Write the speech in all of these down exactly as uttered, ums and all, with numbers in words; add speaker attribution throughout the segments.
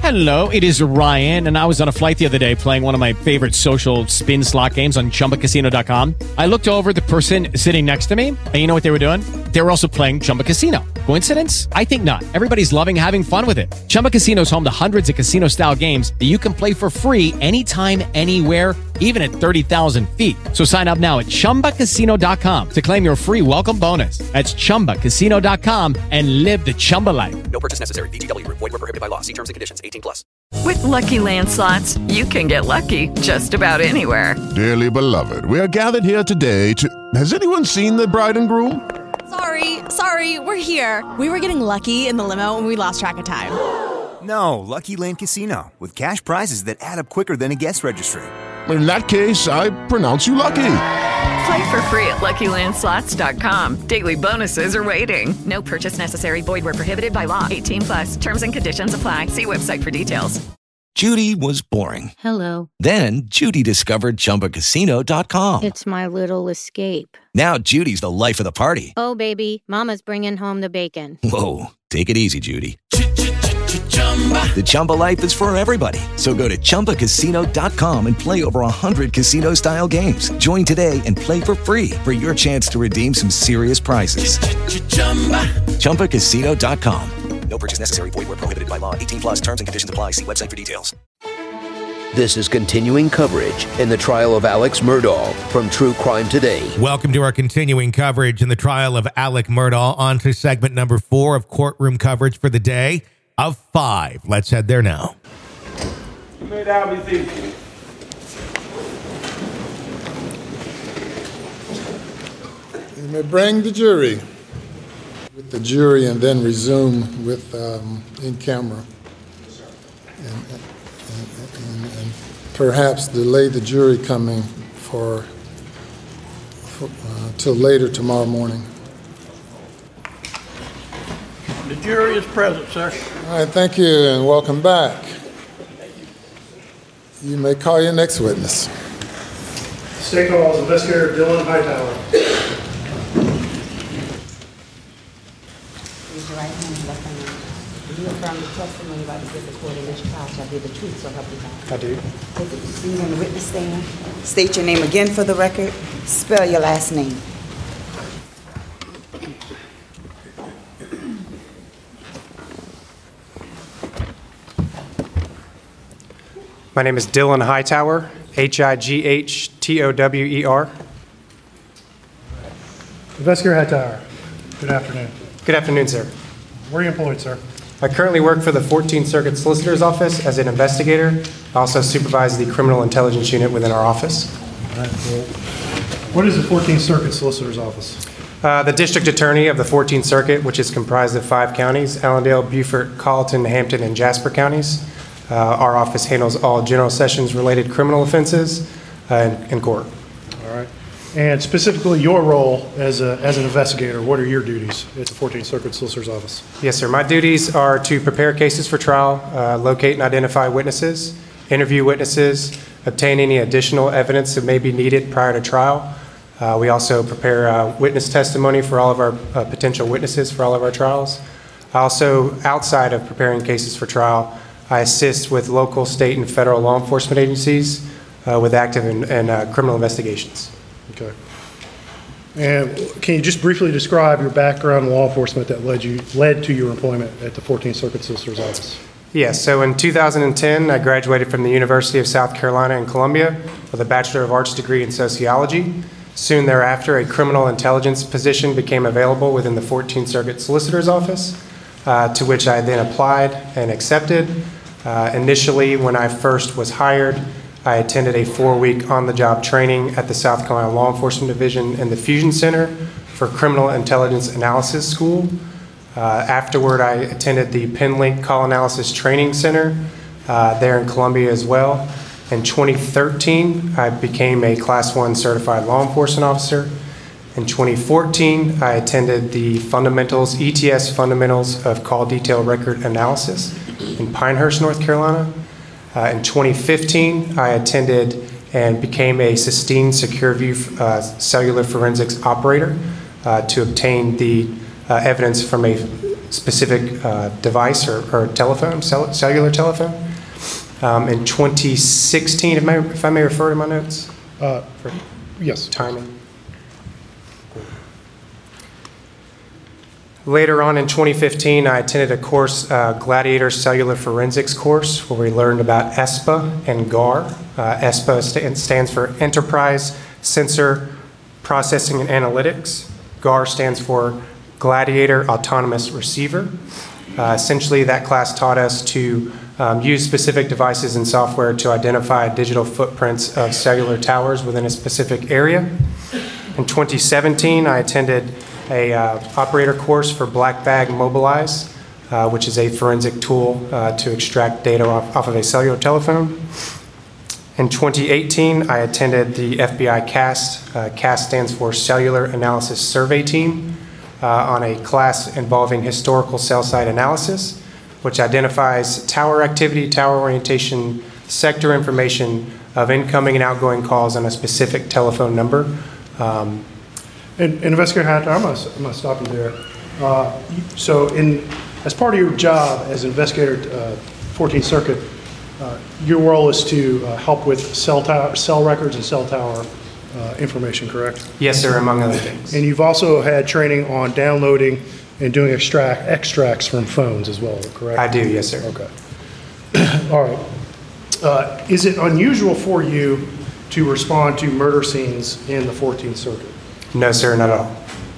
Speaker 1: Hello, it is Ryan, and I was on a flight the other day playing one of my favorite social spin slot games on Chumba Casino dot com. I looked over at the person sitting next to me, and you know what they were doing? They were also playing Chumba Casino. Coincidence? I think not. Everybody's loving having fun with it. Chumba Casino is home to hundreds of casino-style games that you can play for free anytime, anywhere, even at thirty thousand feet. So sign up now at Chumba Casino dot com to claim your free welcome bonus. That's Chumba Casino dot com and live the Chumba life.
Speaker 2: No purchase necessary. V G W. Void where prohibited by law. See terms and conditions. eighteen plus.
Speaker 3: With Lucky Land Slots, you can get lucky just about anywhere.
Speaker 4: Dearly beloved, we are gathered here today to... Has anyone seen the bride and groom?
Speaker 5: Sorry, sorry, we're here. We were getting lucky in the limo and we lost track of time.
Speaker 6: No, Lucky Land Casino, with cash prizes that add up quicker than a guest registry.
Speaker 4: In that case, I pronounce you lucky.
Speaker 3: Play for free at Lucky Land Slots dot com. Daily bonuses are waiting. No purchase necessary. Void where prohibited by law. eighteen plus. Terms and conditions apply. See website for details.
Speaker 7: Judy was boring.
Speaker 8: Hello.
Speaker 7: Then Judy discovered Chumba Casino dot com.
Speaker 8: It's my little escape.
Speaker 7: Now Judy's the life of the party.
Speaker 8: Oh, baby, mama's bringing home the bacon.
Speaker 7: Whoa, take it easy, Judy. The Chumba life is for everybody. So go to Chumba Casino dot com and play over one hundred casino-style games. Join today and play for free for your chance to redeem some serious prizes. Chumba Casino dot com.
Speaker 2: No purchase necessary. Void where prohibited by law. eighteen plus. Terms and conditions apply. See website for details.
Speaker 9: This is continuing coverage in the trial of Alex Murdaugh from True Crime Today.
Speaker 10: Welcome to our continuing coverage in the trial of Alex Murdaugh. On to segment number four of courtroom coverage for the day of five. Let's head there now.
Speaker 11: You may now be seated.
Speaker 12: You may bring the jury with the jury and then resume with um, in camera. And, and, and, and perhaps delay the jury coming for, for uh, till later tomorrow morning.
Speaker 11: The jury is present, sir.
Speaker 12: All right, thank you and welcome back. You may call your next witness.
Speaker 13: State calls Investigator Dylan Hightower.
Speaker 14: Raise your right hand and left hand. Do you affirm the testimony about to give the court in this trial shall be the truth, so help you God?
Speaker 13: I do.
Speaker 14: Take the seat on the witness stand. State your name again for the record. Spell your last name.
Speaker 13: My name is Dylan Hightower, H I G H T O W E R.
Speaker 15: Investigator Hightower, good afternoon.
Speaker 13: Good afternoon, sir.
Speaker 15: Where are you employed, sir?
Speaker 13: I currently work for the fourteenth Circuit Solicitor's Office as an investigator. I also supervise the Criminal Intelligence Unit within our office.
Speaker 15: All right, well, what is the fourteenth Circuit Solicitor's Office?
Speaker 13: Uh, the District Attorney of the fourteenth Circuit, which is comprised of five counties, Allendale, Beaufort, Colleton, Hampton, and Jasper counties. Uh, our office handles all general sessions-related criminal offenses uh, in, in court.
Speaker 15: All right. And specifically your role as, a, as an investigator, what are your duties at the fourteenth Circuit Solicitor's Office?
Speaker 13: Yes, sir. My duties are to prepare cases for trial, uh, locate and identify witnesses, interview witnesses, obtain any additional evidence that may be needed prior to trial. Uh, we also prepare uh, witness testimony for all of our uh, potential witnesses for all of our trials. Also, outside of preparing cases for trial, I assist with local, state, and federal law enforcement agencies uh, with active and, and uh, criminal investigations.
Speaker 15: Okay. And can you just briefly describe your background in law enforcement that led you led to your employment at the fourteenth Circuit Solicitor's Office?
Speaker 13: Yes, so in two thousand ten, I graduated from the University of South Carolina in Columbia with a Bachelor of Arts degree in sociology. Soon thereafter, a criminal intelligence position became available within the fourteenth Circuit Solicitor's Office, uh, to which I then applied and accepted. Uh, initially, when I first was hired, I attended a four-week on-the-job training at the South Carolina Law Enforcement Division in the Fusion Center for Criminal Intelligence Analysis School. Uh, afterward, I attended the PenLink Call Analysis Training Center uh, there in Columbia as well. In twenty thirteen, I became a Class one certified law enforcement officer. In twenty fourteen, I attended the Fundamentals, E T S Fundamentals of Call Detail Record Analysis in Pinehurst, North Carolina. Uh, in twenty fifteen, I attended and became a Sistine Secure View uh, cellular forensics operator uh, to obtain the uh, evidence from a specific uh, device or, or telephone, cell, cellular telephone. Um, in twenty sixteen, if, I, if I may refer to my notes?
Speaker 15: Uh, for, yes.
Speaker 13: Timing. Later on in twenty fifteen, I attended a course, uh, Gladiator Cellular Forensics course, where we learned about E S P A and G A R. Uh, E S P A st- stands for Enterprise Sensor Processing and Analytics. G A R stands for Gladiator Autonomous Receiver. Uh, essentially, that class taught us to um, use specific devices and software to identify digital footprints of cellular towers within a specific area. In twenty seventeen, I attended a uh, operator course for Black Bag Mobilize, uh, which is a forensic tool uh, to extract data off, off of a cellular telephone. In twenty eighteen, I attended the F B I CAST. Uh, CAST stands for Cellular Analysis Survey Team, uh, on a class involving historical cell site analysis, which identifies tower activity, tower orientation, sector information of incoming and outgoing calls on a specific telephone number. Um,
Speaker 15: And, and Investigator Hatter, I'm gonna, I'm gonna stop you there. Uh, so in, as part of your job as investigator, uh, fourteenth Circuit, uh, your role is to uh, help with cell tower, cell records and cell tower uh, information, correct?
Speaker 13: Yes, sir, among other things.
Speaker 15: And you've also had training on downloading and doing extract, extracts from phones as well, correct?
Speaker 13: I do, yes, sir.
Speaker 15: Okay. All right. Uh, is it unusual for you to respond to murder scenes in the fourteenth Circuit?
Speaker 13: No, sir, not at all.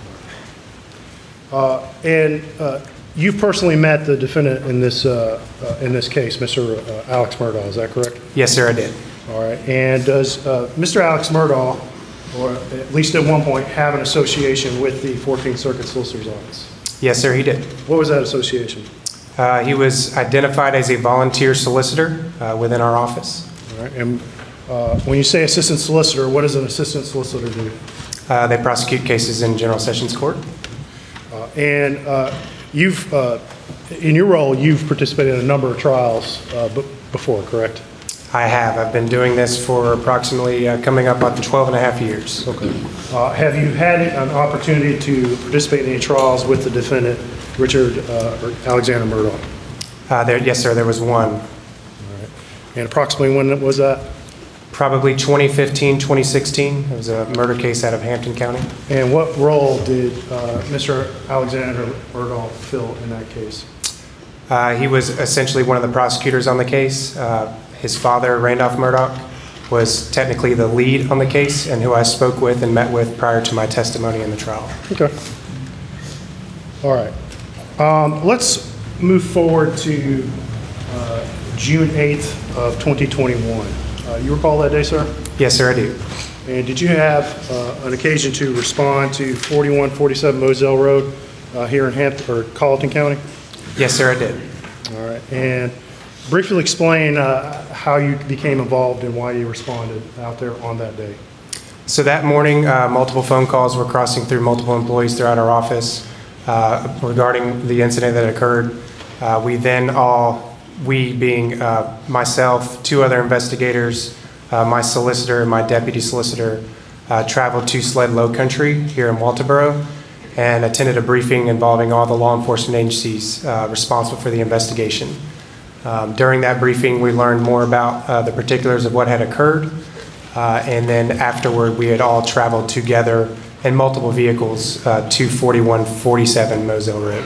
Speaker 15: Uh, and uh, you've personally met the defendant in this uh, uh, in this case, Mister Uh, Alex Murdaugh, is that correct?
Speaker 13: Yes, sir, I did.
Speaker 15: All right. And does uh, Mister Alex Murdaugh, or at least at one point, have an association with the fourteenth Circuit Solicitor's Office?
Speaker 13: Yes, sir, he did.
Speaker 15: What was that association?
Speaker 13: Uh, he was identified as a volunteer solicitor uh, within our office.
Speaker 15: All right. And uh, when you say assistant solicitor, what does an assistant solicitor do?
Speaker 13: Uh, they prosecute cases in General Sessions Court.
Speaker 15: Uh, and uh, you've, uh, in your role, you've participated in a number of trials uh, b- before, correct?
Speaker 13: I have. I've been doing this for approximately uh, coming up on twelve and a half years.
Speaker 15: Okay. Uh, have you had an opportunity to participate in any trials with the defendant, Richard uh, or Alexander Murdaugh?
Speaker 13: Uh, there, yes, sir. There was one.
Speaker 15: All right. And approximately when was that?
Speaker 13: Probably twenty fifteen, twenty sixteen. It was a murder case out of Hampton County.
Speaker 15: And what role did uh, Mister Alexander Murdaugh fill in that case?
Speaker 13: Uh, he was essentially one of the prosecutors on the case. Uh, his father, Randolph Murdaugh, was technically the lead on the case and who I spoke with and met with prior to my testimony in the trial.
Speaker 15: Okay. All right. Um, let's move forward to uh, June eighth of twenty twenty-one. Uh, you recall that day, sir?
Speaker 13: Yes, sir, I do.
Speaker 15: And did you have uh, an occasion to respond to forty-one forty-seven Moselle Road uh, here in Hampton or Colleton County?
Speaker 13: Yes, sir, I did.
Speaker 15: All right. And briefly explain uh, how you became involved and why you responded out there on that day.
Speaker 13: So that morning, uh, multiple phone calls were crossing through multiple employees throughout our office uh, regarding the incident that occurred. Uh, we then all, we being uh, myself, two other investigators, uh, my solicitor and my deputy solicitor, uh, traveled to Sled Low Country here in Walterboro and attended a briefing involving all the law enforcement agencies uh, responsible for the investigation. Um, during that briefing, we learned more about uh, the particulars of what had occurred. Uh, and then afterward, we had all traveled together in multiple vehicles uh, to forty-one forty-seven Moselle Road.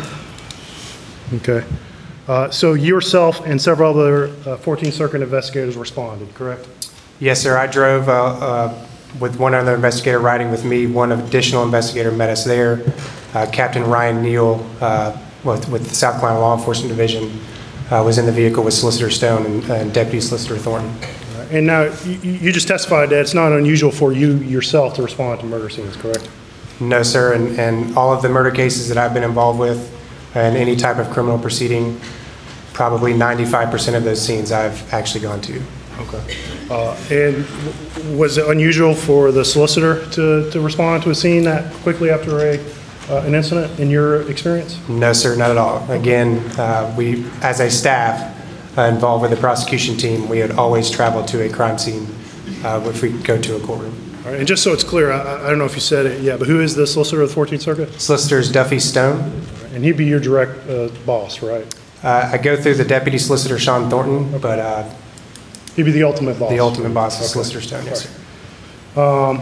Speaker 15: Okay. Uh, so yourself and several other uh, fourteenth Circuit investigators responded, correct?
Speaker 13: Yes, sir. I drove uh, uh, with one other investigator riding with me. One additional investigator met us there. Uh, Captain Ryan Neal uh, with, with the South Carolina Law Enforcement Division uh, was in the vehicle with Solicitor Stone and, and Deputy Solicitor Thornton.
Speaker 15: And now, you, you just testified that it's not unusual for you yourself to respond to murder scenes, correct?
Speaker 13: No, sir. And, and all of the murder cases that I've been involved with and any type of criminal proceeding, probably ninety-five percent of those scenes I've actually gone to.
Speaker 15: Okay. Uh, and w- was it unusual for the solicitor to, to respond to a scene that quickly after a, uh, an incident in your experience?
Speaker 13: No, sir, not at all. Again, uh, we, as a staff, Uh, involved with the prosecution team, we had always traveled to a crime scene uh, if we go to a courtroom.
Speaker 15: All right, and just so it's clear, I, I don't know if you said it yet, but who is the solicitor of the fourteenth Circuit?
Speaker 13: Solicitor is Duffy Stone.
Speaker 15: And he'd be your direct uh, boss, right?
Speaker 13: Uh, I go through the Deputy Solicitor Sean Thornton, okay. but uh,
Speaker 15: he'd be the ultimate boss.
Speaker 13: The ultimate boss of
Speaker 15: okay.
Speaker 13: Solicitor Stone, yes,
Speaker 15: right. sir. Um,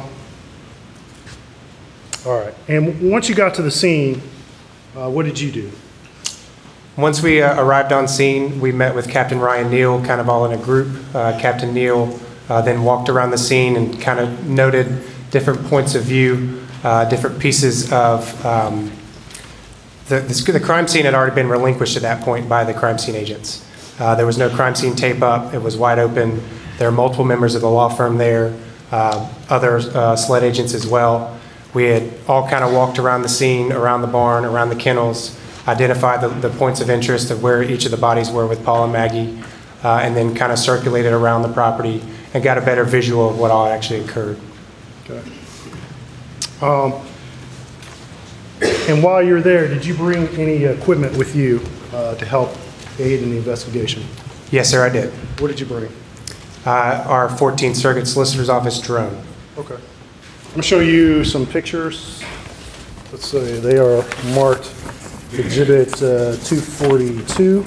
Speaker 15: all right. And once you got to the scene, uh, what did you do?
Speaker 13: Once we uh, arrived on scene, we met with Captain Ryan Neal, kind of all in a group. Uh, Captain Neal uh, then walked around the scene and kind of noted different points of view, uh, different pieces of um, the, the, the crime scene had already been relinquished at that point by the crime scene agents. Uh, there was no crime scene tape up. It was wide open. There are multiple members of the law firm there, uh, other uh, SLED agents as well. We had all kind of walked around the scene, around the barn, around the kennels, identified the, the points of interest of where each of the bodies were with Paul and Maggie, uh, and then kind of circulated around the property and got a better visual of what all actually occurred.
Speaker 15: Okay. Um, and while you're there, did you bring any equipment with you uh, to help aid in the investigation?
Speaker 13: Yes, sir, I did.
Speaker 15: What did you bring?
Speaker 13: Uh, our fourteenth Circuit Solicitor's Office drone.
Speaker 15: Okay. I'm going to show you some pictures. Let's see, they are marked Exhibit uh, two forty-two,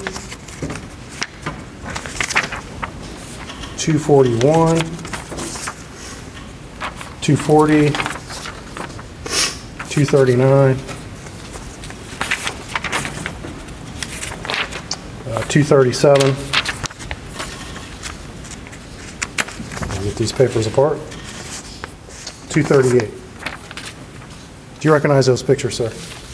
Speaker 15: two forty-one, two forty, two thirty-nine, uh, two thirty-seven. I'll get these papers apart. two thirty-eight. Do you recognize those pictures, sir?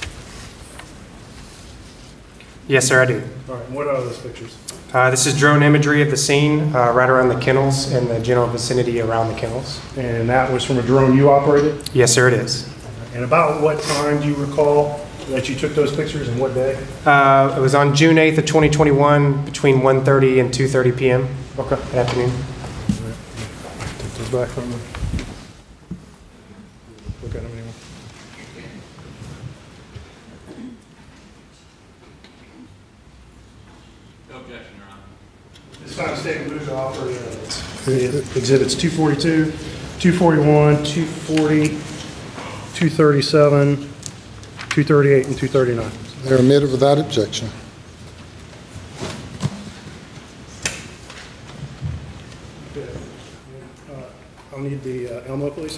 Speaker 13: Yes, sir, I do.
Speaker 15: All right, what are those pictures?
Speaker 13: Uh, this is drone imagery of the scene uh, right around the kennels and the general vicinity around the kennels.
Speaker 15: And that was from a drone you operated?
Speaker 13: Yes, sir, it is.
Speaker 15: And about what time do you recall that you took those pictures and what day?
Speaker 13: Uh, it was on June eighth of twenty twenty-one between one thirty and two thirty p m
Speaker 15: Okay.
Speaker 13: That afternoon.
Speaker 15: All right. Take those back from me. Look at them anymore. This time state moved to operate uh, exhibits two forty-two, two forty-one, two forty, two thirty-seven, two thirty-eight, and two thirty-nine.
Speaker 12: They're admitted without objection.
Speaker 15: Uh, I'll need the uh, Elmo, please.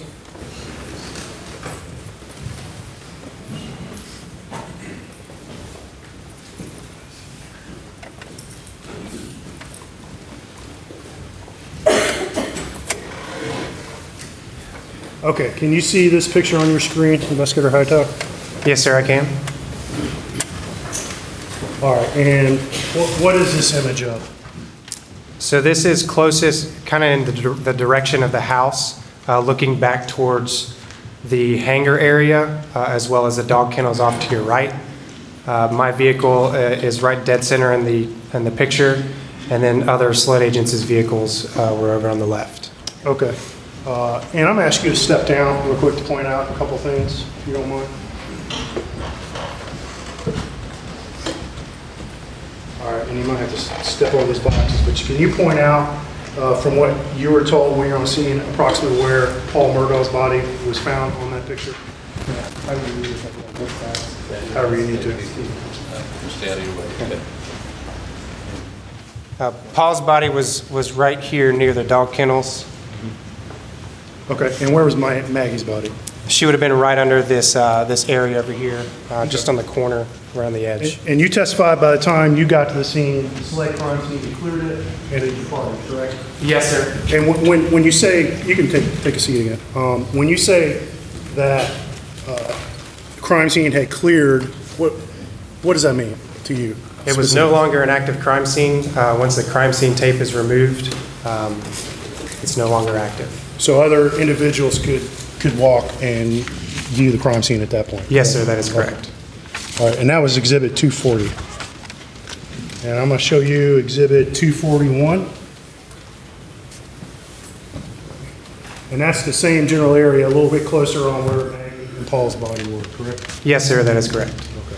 Speaker 15: Okay, can you see this picture on your screen, Investigator Hightower?
Speaker 13: Yes, sir, I can.
Speaker 15: All right, and what, what is this image of?
Speaker 13: So this is closest kind of in the, the direction of the house, uh, looking back towards the hangar area, uh, as well as the dog kennels off to your right. Uh, my vehicle uh, is right dead center in the, in the picture, and then other SLED agents' vehicles uh, were over on the left.
Speaker 15: Okay. Uh, and I'm going to ask you to step down real quick to point out a couple things, if you don't mind. All right, and you might have to step over these boxes, but can you point out, uh, from what you were told when you were on scene, approximately where Paul Murdaugh's body was found on that picture? Yeah, however you need to.
Speaker 13: Uh, Paul's body was, was right here near the dog kennels.
Speaker 15: Okay, and where was my, Maggie's body?
Speaker 13: She would have been right under this uh, this area over here, uh, okay. Just on the corner, around the edge.
Speaker 15: And, and you testified by the time you got to the scene, the SLED crime scene, you cleared it and it departed, correct?
Speaker 13: Yes, sir.
Speaker 15: And when, when, when you say, you can take, take a seat again. Um, when you say that uh, the crime scene had cleared, what, what does that mean to you?
Speaker 13: It was no longer an active crime scene. Uh, once the crime scene tape is removed, um, it's no longer active.
Speaker 15: So other individuals could could walk and view the crime scene at that point?
Speaker 13: Yes, sir, that is correct.
Speaker 15: All right, and that was Exhibit two forty. And I'm going to show you Exhibit two forty-one. And that's the same general area, a little bit closer on where Maggie and Paul's body were, correct?
Speaker 13: Yes, sir, that is correct.
Speaker 15: Okay.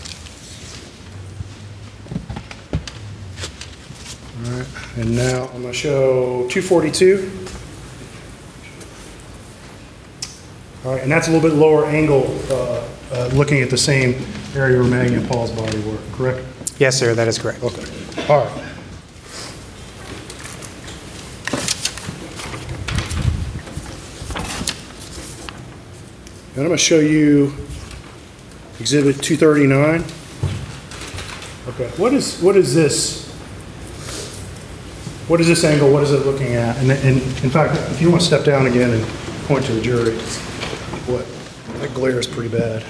Speaker 15: All right, and now I'm going to show two forty-two. All right, and that's a little bit lower angle, uh, uh, looking at the same area where Maggie and Paul's body were, correct?
Speaker 13: Yes, sir, that is correct.
Speaker 15: Okay. All right. And I'm going to show you Exhibit two thirty-nine. Okay. What is what is this? What is this angle? What is it looking at? And, and in fact, if you want to step down again and point to the jury, what? That glare is pretty bad.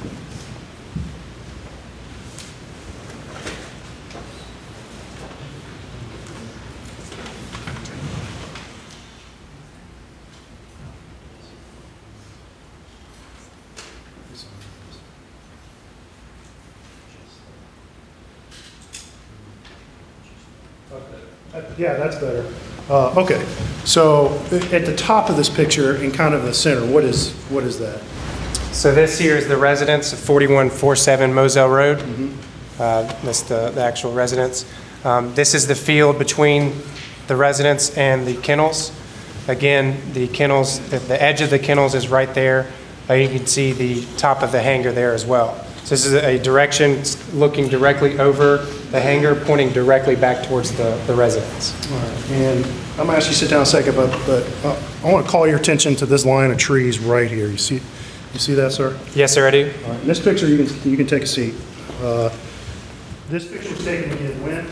Speaker 15: Yeah, that's better. Uh, okay, so at the top of this picture, in kind of the center, what is what is that?
Speaker 13: So this here is the residence of forty-one forty-seven Moselle Road.
Speaker 15: Mm-hmm.
Speaker 13: Uh, that's the, the actual residence. Um, this is the field between the residence and the kennels. Again, the kennels, the, the edge of the kennels is right there. Uh, you can see the top of the hangar there as well. So this is a direction looking directly over the hangar, pointing directly back towards the, the residence.
Speaker 15: All right. And I'm going to ask you to sit down a second, but, but uh, I want to call your attention to this line of trees right here. You see, you see that, sir?
Speaker 13: Yes, sir, I do.
Speaker 15: All right. In this picture, you can you can take a seat. Uh, this picture is taken again when?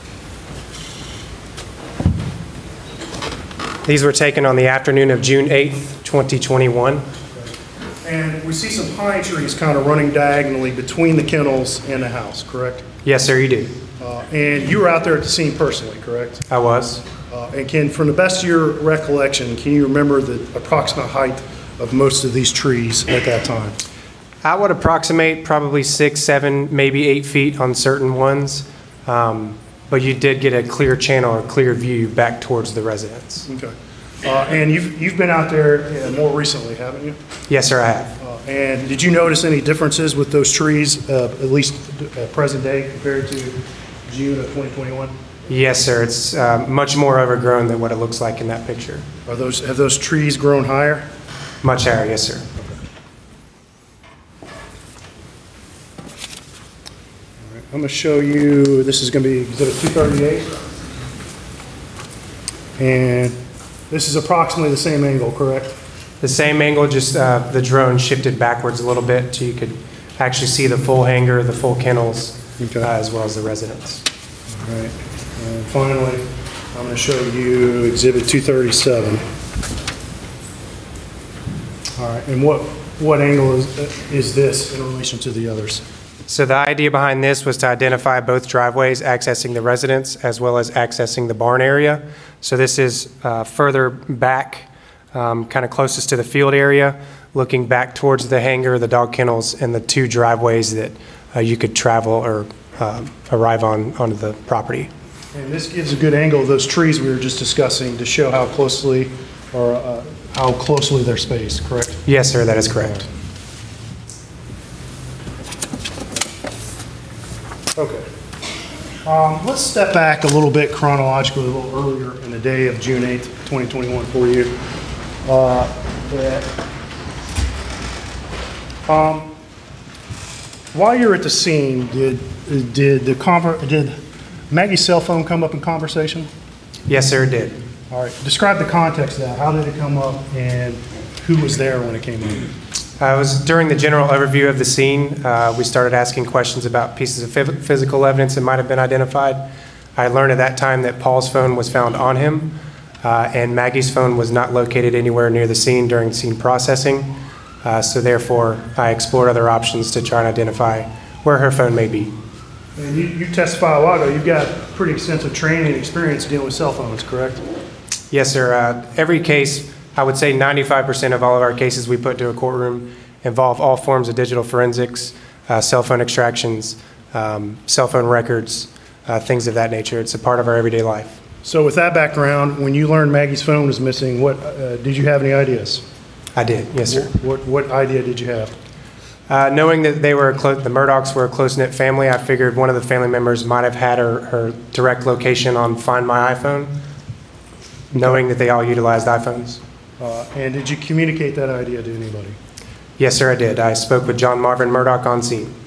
Speaker 13: These were taken on the afternoon of June eighth, twenty twenty-one.
Speaker 15: And we see some pine trees kind of running diagonally between the kennels and the house, correct?
Speaker 13: Yes, sir, you do.
Speaker 15: Uh, and you were out there at the scene personally, correct?
Speaker 13: I was.
Speaker 15: Uh, and can, from the best of your recollection, can you remember the approximate height of most of these trees at that time?
Speaker 13: I would approximate probably six, seven, maybe eight feet on certain ones. Um, but you did get a clear channel or clear view back towards the residence.
Speaker 15: Okay. Uh, and you've, you've been out there uh, more recently, haven't you?
Speaker 13: Yes, sir, I have.
Speaker 15: Uh, and did you notice any differences with those trees, uh, at least uh, present day, compared to June of twenty twenty-one?
Speaker 13: Yes, sir. It's uh, much more overgrown than what it looks like in that picture.
Speaker 15: Are those, have those trees grown higher?
Speaker 13: Much higher, yes, sir.
Speaker 15: Okay. All right, I'm going to show you, this is going to be Exhibit two thirty-eight. And this is approximately the same angle, correct?
Speaker 13: The same angle, just uh, the drone shifted backwards a little bit so you could actually see the full hangar, the full kennels,
Speaker 15: okay.
Speaker 13: uh, as well as the residence.
Speaker 15: All right. And finally, I'm going to show you Exhibit two thirty-seven. All right. And what, what angle is, is this in relation to the others?
Speaker 13: So the idea behind this was to identify both driveways accessing the residence as well as accessing the barn area. So this is uh, further back, um, kind of closest to the field area, looking back towards the hangar, the dog kennels, and the two driveways that uh, you could travel or uh, arrive on onto the property.
Speaker 15: And this gives a good angle of those trees we were just discussing to show how closely or uh, how closely they're spaced, correct?
Speaker 13: Yes, sir, that is correct.
Speaker 15: Okay. Um, let's step back a little bit chronologically, a little earlier in the day of June eighth, twenty twenty-one for you. Uh, that, um, while you're at the scene, did did the conver- did Maggie's cell phone come up in conversation?
Speaker 13: Yes, sir, it did.
Speaker 15: All right. Describe the context of that. How did it come up, and who was there when it came up?
Speaker 13: Uh, it was during the general overview of the scene. Uh, we started asking questions about pieces of phys- physical evidence that might have been identified. I learned at that time that Paul's phone was found on him, uh, and Maggie's phone was not located anywhere near the scene during scene processing. Uh, so therefore, I explored other options to try and identify where her phone may be.
Speaker 15: And you, you testified a while ago. You've got pretty extensive training and experience dealing with cell phones, correct?
Speaker 13: Yes, sir. Uh, every case, I would say ninety-five percent of all of our cases we put to a courtroom involve all forms of digital forensics, uh, cell phone extractions, um, cell phone records, uh, things of that nature. It's a part of our everyday life.
Speaker 15: So with that background, when you learned Maggie's phone was missing, what uh, did you have any ideas?
Speaker 13: I did, yes, sir.
Speaker 15: What, what, what idea did you have?
Speaker 13: Uh, knowing that they were a clo- the Murdaughs were a close-knit family, I figured one of the family members might have had her, her direct location on Find My iPhone, knowing that they all utilized iPhones.
Speaker 15: Uh, and did you communicate that idea to anybody?
Speaker 13: Yes, sir, I did. I spoke with John Marvin Murdaugh on scene.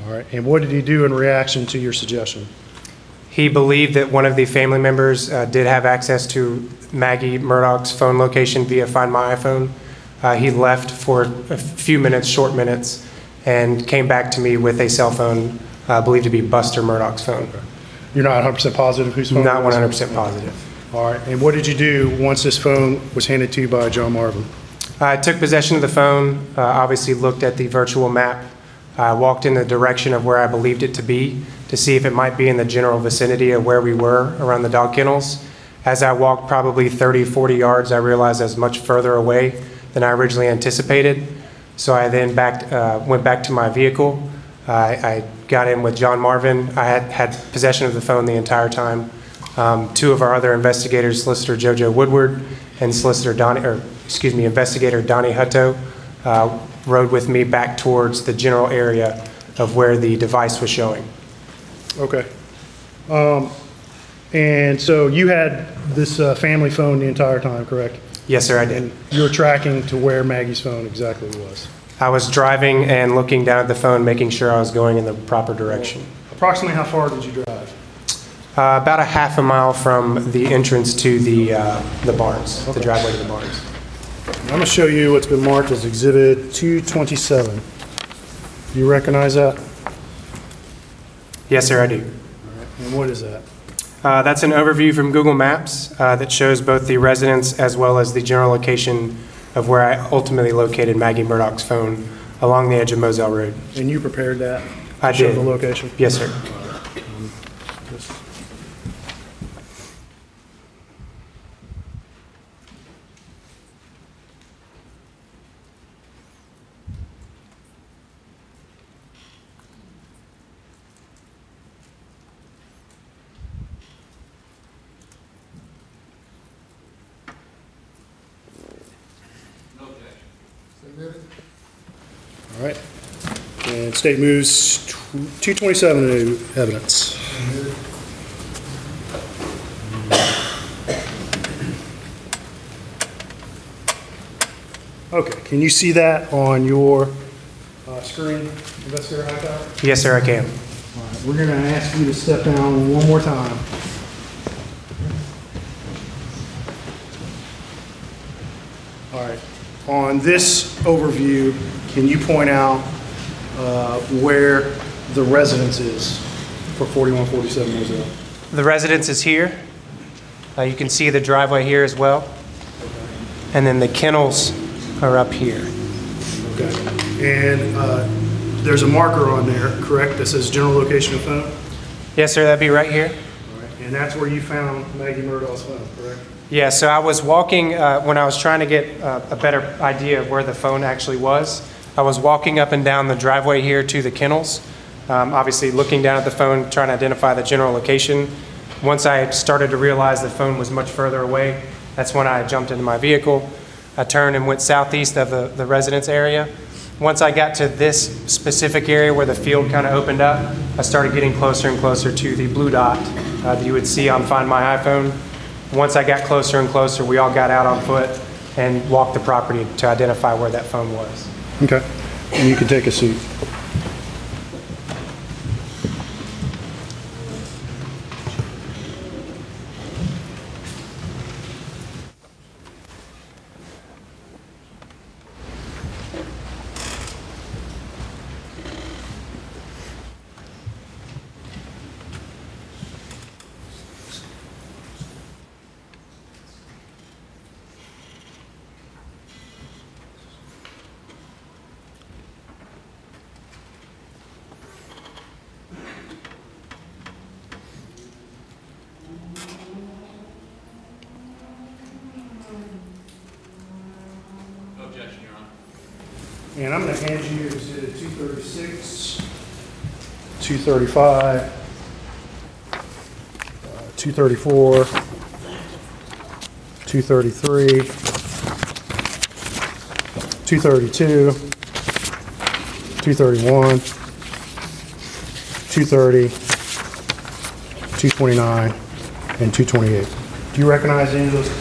Speaker 15: All right. And what did he do in reaction to your suggestion?
Speaker 13: He believed that one of the family members uh, did have access to Maggie Murdoch's phone location via Find My iPhone. Uh, he left for a few minutes, short minutes, and came back to me with a cell phone uh, believed to be Buster Murdoch's phone.
Speaker 15: Okay. You're not one hundred percent positive whose phone?
Speaker 13: Not one hundred percent positive.
Speaker 15: All right. And what did you do once this phone was handed to you by John Marvin?
Speaker 13: I took possession of the phone, uh, obviously looked at the virtual map, uh, walked in the direction of where I believed it to be to see if it might be in the general vicinity of where we were around the dog kennels. As I walked probably thirty, forty yards, I realized I was much further away than I originally anticipated. So I then backed, uh, went back to my vehicle. Uh, I got in with John Marvin. I had had possession of the phone the entire time. Um, two of our other investigators, Solicitor JoJo Woodward and Solicitor Donnie, or excuse me, Investigator Donnie Hutto, uh, rode with me back towards the general area of where the device was showing.
Speaker 15: Okay. Um, and so you had this uh, family phone the entire time, correct?
Speaker 13: Yes, sir, I did.
Speaker 15: And you were tracking to where Maggie's phone exactly was?
Speaker 13: I was driving and looking down at the phone, making sure I was going in the proper direction.
Speaker 15: Approximately how far did you drive?
Speaker 13: Uh, about a half a mile from the entrance to the, uh, the barns, okay. The driveway to the barns.
Speaker 15: I'm going to show you what's been marked as Exhibit two twenty-seven. Do you recognize that?
Speaker 13: Yes, sir, I do.
Speaker 15: All right. And what is that?
Speaker 13: Uh, that's an overview from Google Maps uh, that shows both the residence as well as the general location of where I ultimately located Maggie Murdoch's phone along the edge of Moselle Road.
Speaker 15: And you prepared that?
Speaker 13: I
Speaker 15: show
Speaker 13: did.
Speaker 15: The location?
Speaker 13: Yes, sir.
Speaker 15: Um, just All right. And state moves two twenty-seven to evidence. Okay. Can you see that on your uh, screen, Investigator Hightower?
Speaker 13: Yes, sir, I can.
Speaker 15: All right. We're going to ask you to step down one more time. All right. On this overview, can you point out uh, where the residence is for forty-one forty-seven Moselle?
Speaker 13: The residence is here. Uh, you can see the driveway here as well. And then the kennels are up here.
Speaker 15: Okay. And uh, there's a marker on there, correct, that says general location of phone?
Speaker 13: Yes, sir, that'd be right here.
Speaker 15: All right. And that's where you found Maggie Murdoch's phone, correct?
Speaker 13: Yeah, so I was walking, uh, when I was trying to get uh, a better idea of where the phone actually was, I was walking up and down the driveway here to the kennels, um, obviously looking down at the phone, trying to identify the general location. Once I started to realize the phone was much further away, that's when I jumped into my vehicle. I turned and went southeast of the, the residence area. Once I got to this specific area where the field kind of opened up, I started getting closer and closer to the blue dot uh, that you would see on Find My iPhone. Once I got closer and closer, we all got out on foot and walked the property to identify where that phone was.
Speaker 15: Okay. And you can take a seat. And I'm going to hand you Exhibit two thirty-six, two thirty-five, uh, two thirty-four, two thirty-three, two thirty-two, two thirty-one, two thirty, two twenty-nine, and two twenty-eight. Do you recognize any of those?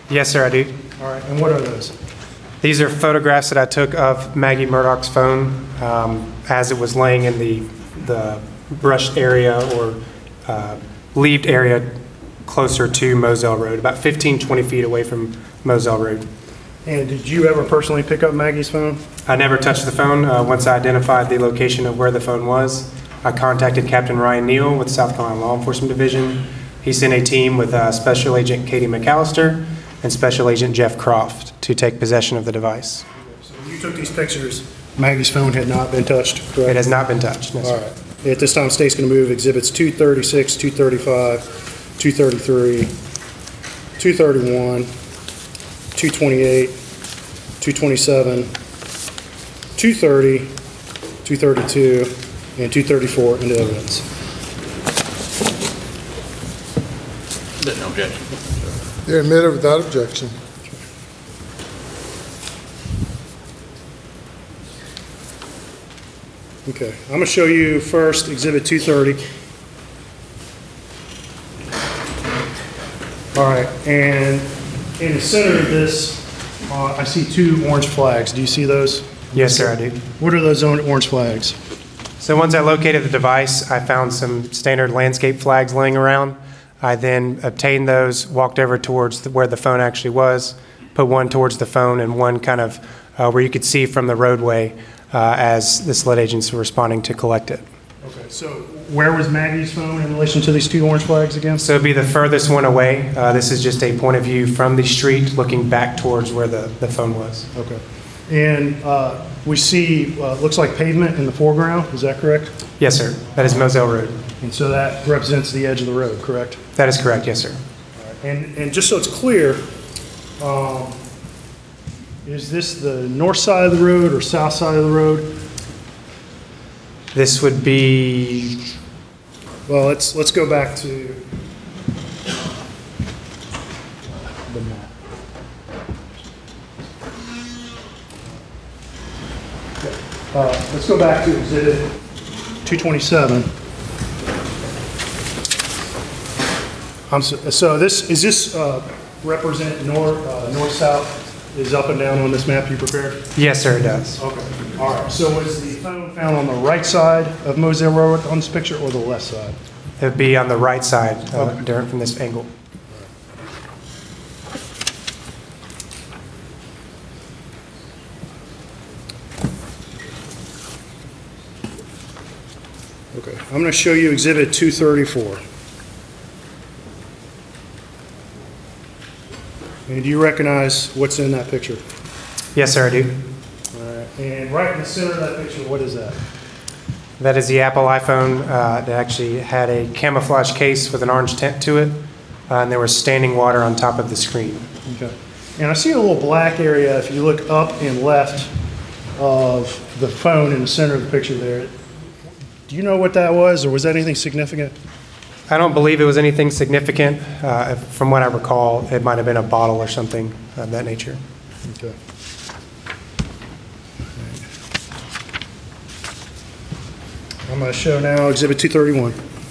Speaker 13: Yes, sir, I do.
Speaker 15: All right, and what are those?
Speaker 13: These are photographs that I took of Maggie Murdoch's phone um, as it was laying in the, the brushed area or uh, leaved area closer to Moselle Road, about fifteen, twenty feet away from Moselle Road.
Speaker 15: And did you ever personally pick up Maggie's phone?
Speaker 13: I never touched the phone. Uh, once I identified the location of where the phone was, I contacted Captain Ryan Neal with South Carolina Law Enforcement Division. He sent a team with uh, Special Agent Katie McAllister and Special Agent Jeff Croft to take possession of the device.
Speaker 15: So when you took these pictures, Maggie's phone had not been touched, correct?
Speaker 13: It has not been touched, no,
Speaker 15: All
Speaker 13: sir.
Speaker 15: right. At this time, state's going to move exhibits two thirty-six, two thirty-five, two thirty-three, two thirty-one, two twenty-eight, two twenty-seven, two thirty, two thirty-two, and two thirty-four into evidence.
Speaker 11: There's no objection.
Speaker 12: They're admitted without objection.
Speaker 15: Okay, I'm going to show you first Exhibit two thirty. All right, and in the center of this, uh, I see two orange flags. Do you see those?
Speaker 13: Yes, sir, I do.
Speaker 15: What are those on- orange flags?
Speaker 13: So once I located the device, I found some standard landscape flags laying around. I then obtained those, walked over towards the, where the phone actually was, put one towards the phone and one kind of uh, where you could see from the roadway uh, as the SLED agents were responding to collect it.
Speaker 15: Okay, so where was Maggie's phone in relation to these two orange flags again?
Speaker 13: So it'd be the furthest one away. Uh, this is just a point of view from the street looking back towards where the, the phone was.
Speaker 15: Okay. And uh, we see, uh, looks like pavement in the foreground, is that correct?
Speaker 13: Yes, sir. That is Moselle Road.
Speaker 15: And so that represents the edge of the road, correct?
Speaker 13: That is correct, yes, sir.
Speaker 15: And, and just so it's clear, um, is this the north side of the road or south side of the road?
Speaker 13: This would be...
Speaker 15: Well, let's, let's go back to the map. Okay. Uh, let's go back to exhibit two twenty-seven. Um, so, so this, is this uh, represent north, uh, north-south, is up and down on this map you prepared?
Speaker 13: Yes, sir, it does.
Speaker 15: Okay, all right. So is the phone found on the right side of Moselle Road on this picture or the left side?
Speaker 13: It would be on the right side uh,
Speaker 15: Okay.
Speaker 13: during, from this angle.
Speaker 15: Okay, I'm going to show you exhibit two thirty-four. And do you recognize what's in that picture?
Speaker 13: Yes, sir, I do.
Speaker 15: All right, and right in the center of that picture, what is that?
Speaker 13: That is the Apple iPhone uh, that actually had a camouflage case with an orange tint to it, uh, and there was standing water on top of the screen.
Speaker 15: Okay. And I see a little black area if you look up and left of the phone in the center of the picture there. Do you know what that was, or was that anything significant?
Speaker 13: I don't believe it was anything significant. Uh, from what I recall, it might have been a bottle or something of that nature.
Speaker 15: Okay. I'm going to show now exhibit two thirty-one.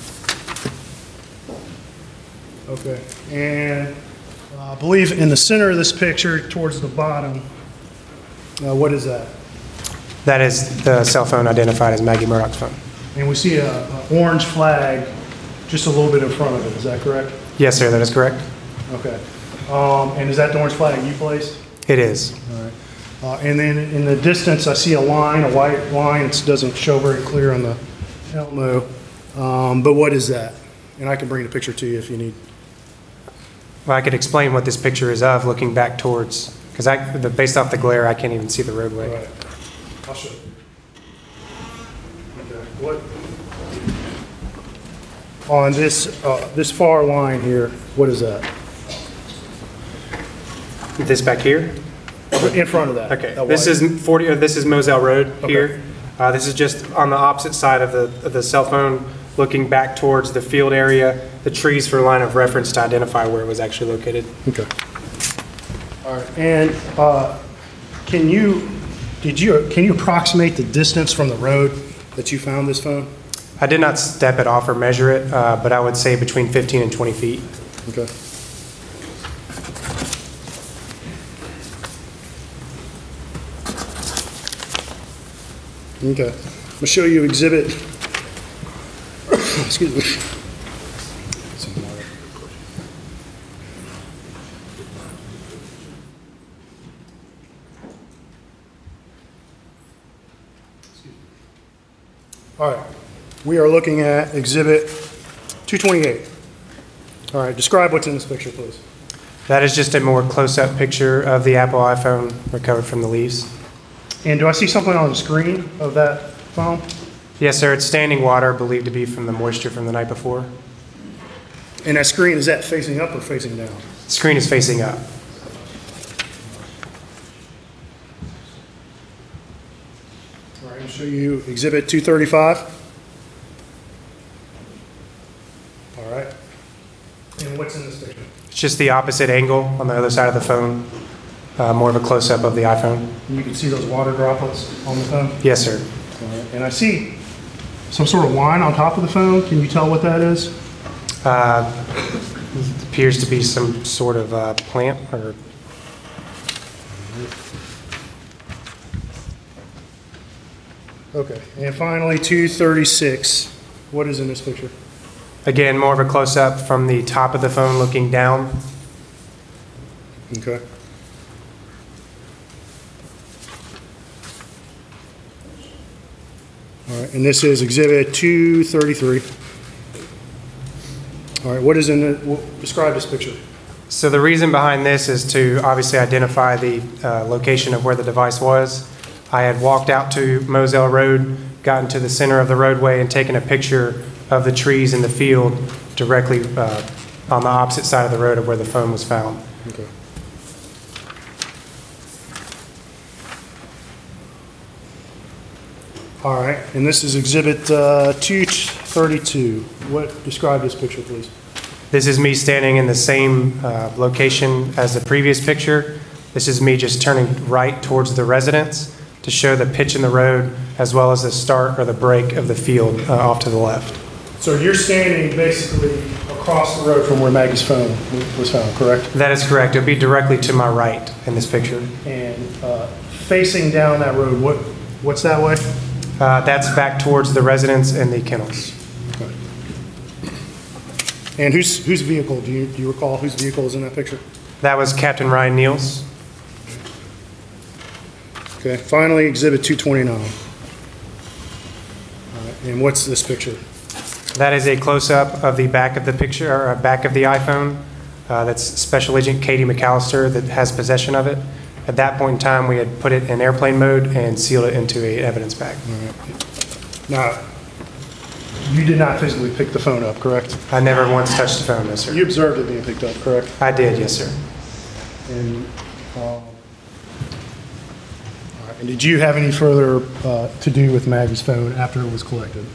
Speaker 15: Okay, and uh, I believe in the center of this picture, towards the bottom, uh, what is that?
Speaker 13: That is the cell phone identified as Maggie Murdoch's phone.
Speaker 15: And we see a, a orange flag just a little bit in front of it, is that correct?
Speaker 13: Yes, sir, that is correct.
Speaker 15: Okay. Um, and is that the orange flag you placed?
Speaker 13: It is.
Speaker 15: All right. Uh, and then in the distance, I see a line, a white line. It doesn't show very clear on the Elmo. Um, but what is that? And I can bring the picture to you if you need.
Speaker 13: Well, I could explain what this picture is of, looking back towards, because I, the, based off the glare, I can't even see the roadway.
Speaker 15: Right. I'll show you. Okay. What? On this, uh, this far line here, what is that?
Speaker 13: This back here?
Speaker 15: In front of that.
Speaker 13: Okay.
Speaker 15: that
Speaker 13: This
Speaker 15: white.
Speaker 13: is forty. Or this is Moselle Road
Speaker 15: Okay.
Speaker 13: here. Uh, this is just on the opposite side of the of the cell phone, looking back towards the field area, the trees for a line of reference to identify where it was actually located.
Speaker 15: Okay. All right. And uh, can you, did you, can you approximate the distance from the road that you found this phone?
Speaker 13: I did not step it off or measure it, uh, but I would say between fifteen and twenty feet.
Speaker 15: Okay. Okay. I'm going to show you exhibit. Excuse me. Some water. All right. We are looking at exhibit two twenty-eight. All right. Describe what's in this picture, please.
Speaker 13: That is just a more close-up picture of the Apple iPhone recovered from the leaves.
Speaker 15: And do I see something on the screen of that phone?
Speaker 13: Yes, sir. It's standing water, believed to be from the moisture from the night before.
Speaker 15: And that screen, is that facing up or facing down?
Speaker 13: The screen is facing up.
Speaker 15: All right, I'll show you exhibit two thirty-five. All right. And what's in this picture?
Speaker 13: It's just the opposite angle on the other side of the phone, uh, more of a close-up of the iPhone.
Speaker 15: And you can see those water droplets on the phone?
Speaker 13: Yes, sir.
Speaker 15: All right. And I see some sort of line on top of the phone. Can you tell what that is?
Speaker 13: Uh, it appears to be some sort of uh, plant or.
Speaker 15: Okay. And finally, two thirty-six. What is in this picture?
Speaker 13: Again, more of a close-up from the top of the phone looking down.
Speaker 15: Okay. All right, and this is exhibit two thirty-three. All right, what is in the, well, describe this picture.
Speaker 13: So the reason behind this is to obviously identify the uh, location of where the device was. I had walked out to Moselle Road, gotten to the center of the roadway and taken a picture of the trees in the field directly uh, on the opposite side of the road of where the phone was found.
Speaker 15: Okay. All right, and this is exhibit uh, two thirty-two. What, describe this picture, please.
Speaker 13: This is me standing in the same uh, location as the previous picture. This is me just turning right towards the residence to show the pitch in the road as well as the start or the break of the field uh, off to the left.
Speaker 15: So you're standing basically across the road from where Maggie's phone was found, correct?
Speaker 13: That is correct. It would be directly to my right in this picture.
Speaker 15: And uh, facing down that road, what what's that way?
Speaker 13: Uh, that's back towards the residence and the kennels.
Speaker 15: Okay. And whose whose vehicle, do you, do you recall whose vehicle is in that picture?
Speaker 13: That was Captain Ryan Niels.
Speaker 15: Okay, finally, exhibit two twenty-nine. All right, and what's this picture?
Speaker 13: That is a close-up of the back of the picture, or uh, back of the iPhone. Uh, that's Special Agent Katie McAllister that has possession of it. At that point in time, we had put it in airplane mode and sealed it into a evidence bag.
Speaker 15: All right. Now, you did not physically pick the phone up, correct?
Speaker 13: I never once touched the phone, no, sir.
Speaker 15: You observed it being picked up, correct?
Speaker 13: I did, yes, sir.
Speaker 15: And, um, all right. And did you have any further uh, to do with Maggie's phone after it was collected?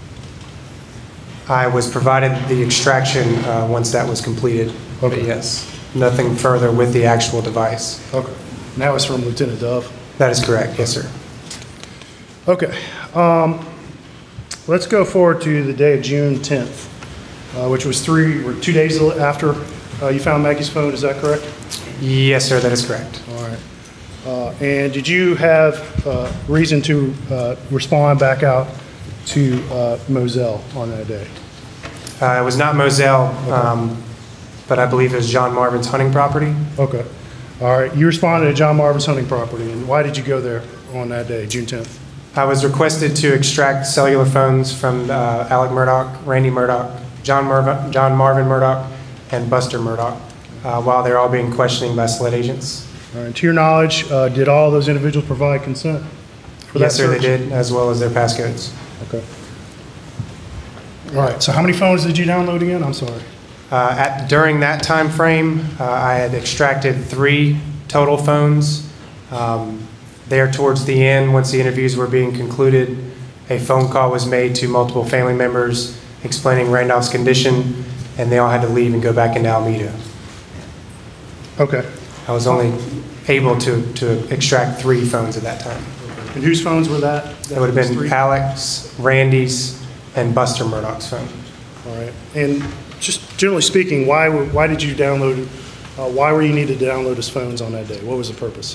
Speaker 13: I was provided the extraction uh, once that was completed.
Speaker 15: Okay.
Speaker 13: But yes, nothing further with the actual device.
Speaker 15: Okay. And that was from Lieutenant Dove?
Speaker 13: That is correct, yes, sir.
Speaker 15: Okay. Um, let's go forward to the day of June tenth, uh, which was three or two days after uh, you found Maggie's phone. Is that correct?
Speaker 13: Yes, sir, that is correct.
Speaker 15: All right. Uh, and did you have uh, reason to uh, respond back out to uh, Moselle on that day?
Speaker 13: Uh, it was not Moselle, um, but I believe it was John Marvin's hunting property.
Speaker 15: Okay. All right. You responded to John Marvin's hunting property, and why did you go there on that day, June tenth?
Speaker 13: I was requested to extract cellular phones from uh, Alec Murdaugh, Randy Murdaugh, John, Marvin, John Marvin Murdaugh, and Buster Murdaugh, uh, while they're all being questioned by SLED agents.
Speaker 15: All right. To your knowledge, uh, did all those individuals provide consent for
Speaker 13: yes,
Speaker 15: that
Speaker 13: sir,
Speaker 15: search?
Speaker 13: they did, as well as their passcodes.
Speaker 15: Okay. All right. So how many phones did you download again? I'm sorry.
Speaker 13: Uh, at, during that time frame, uh, I had extracted three total phones. Um, there towards the end, once the interviews were being concluded, a phone call was made to multiple family members explaining Randolph's condition, and they all had to leave and go back into Alameda.
Speaker 15: Okay.
Speaker 13: I was only able to, to extract three phones at that time.
Speaker 15: And whose phones were that?
Speaker 13: That would have been
Speaker 15: three?
Speaker 13: Alex, Randy's, and Buster Murdaugh's phone.
Speaker 15: All right. And just generally speaking, why were, why did you download? Uh, why were you needed to download his phones on that day? What was the purpose?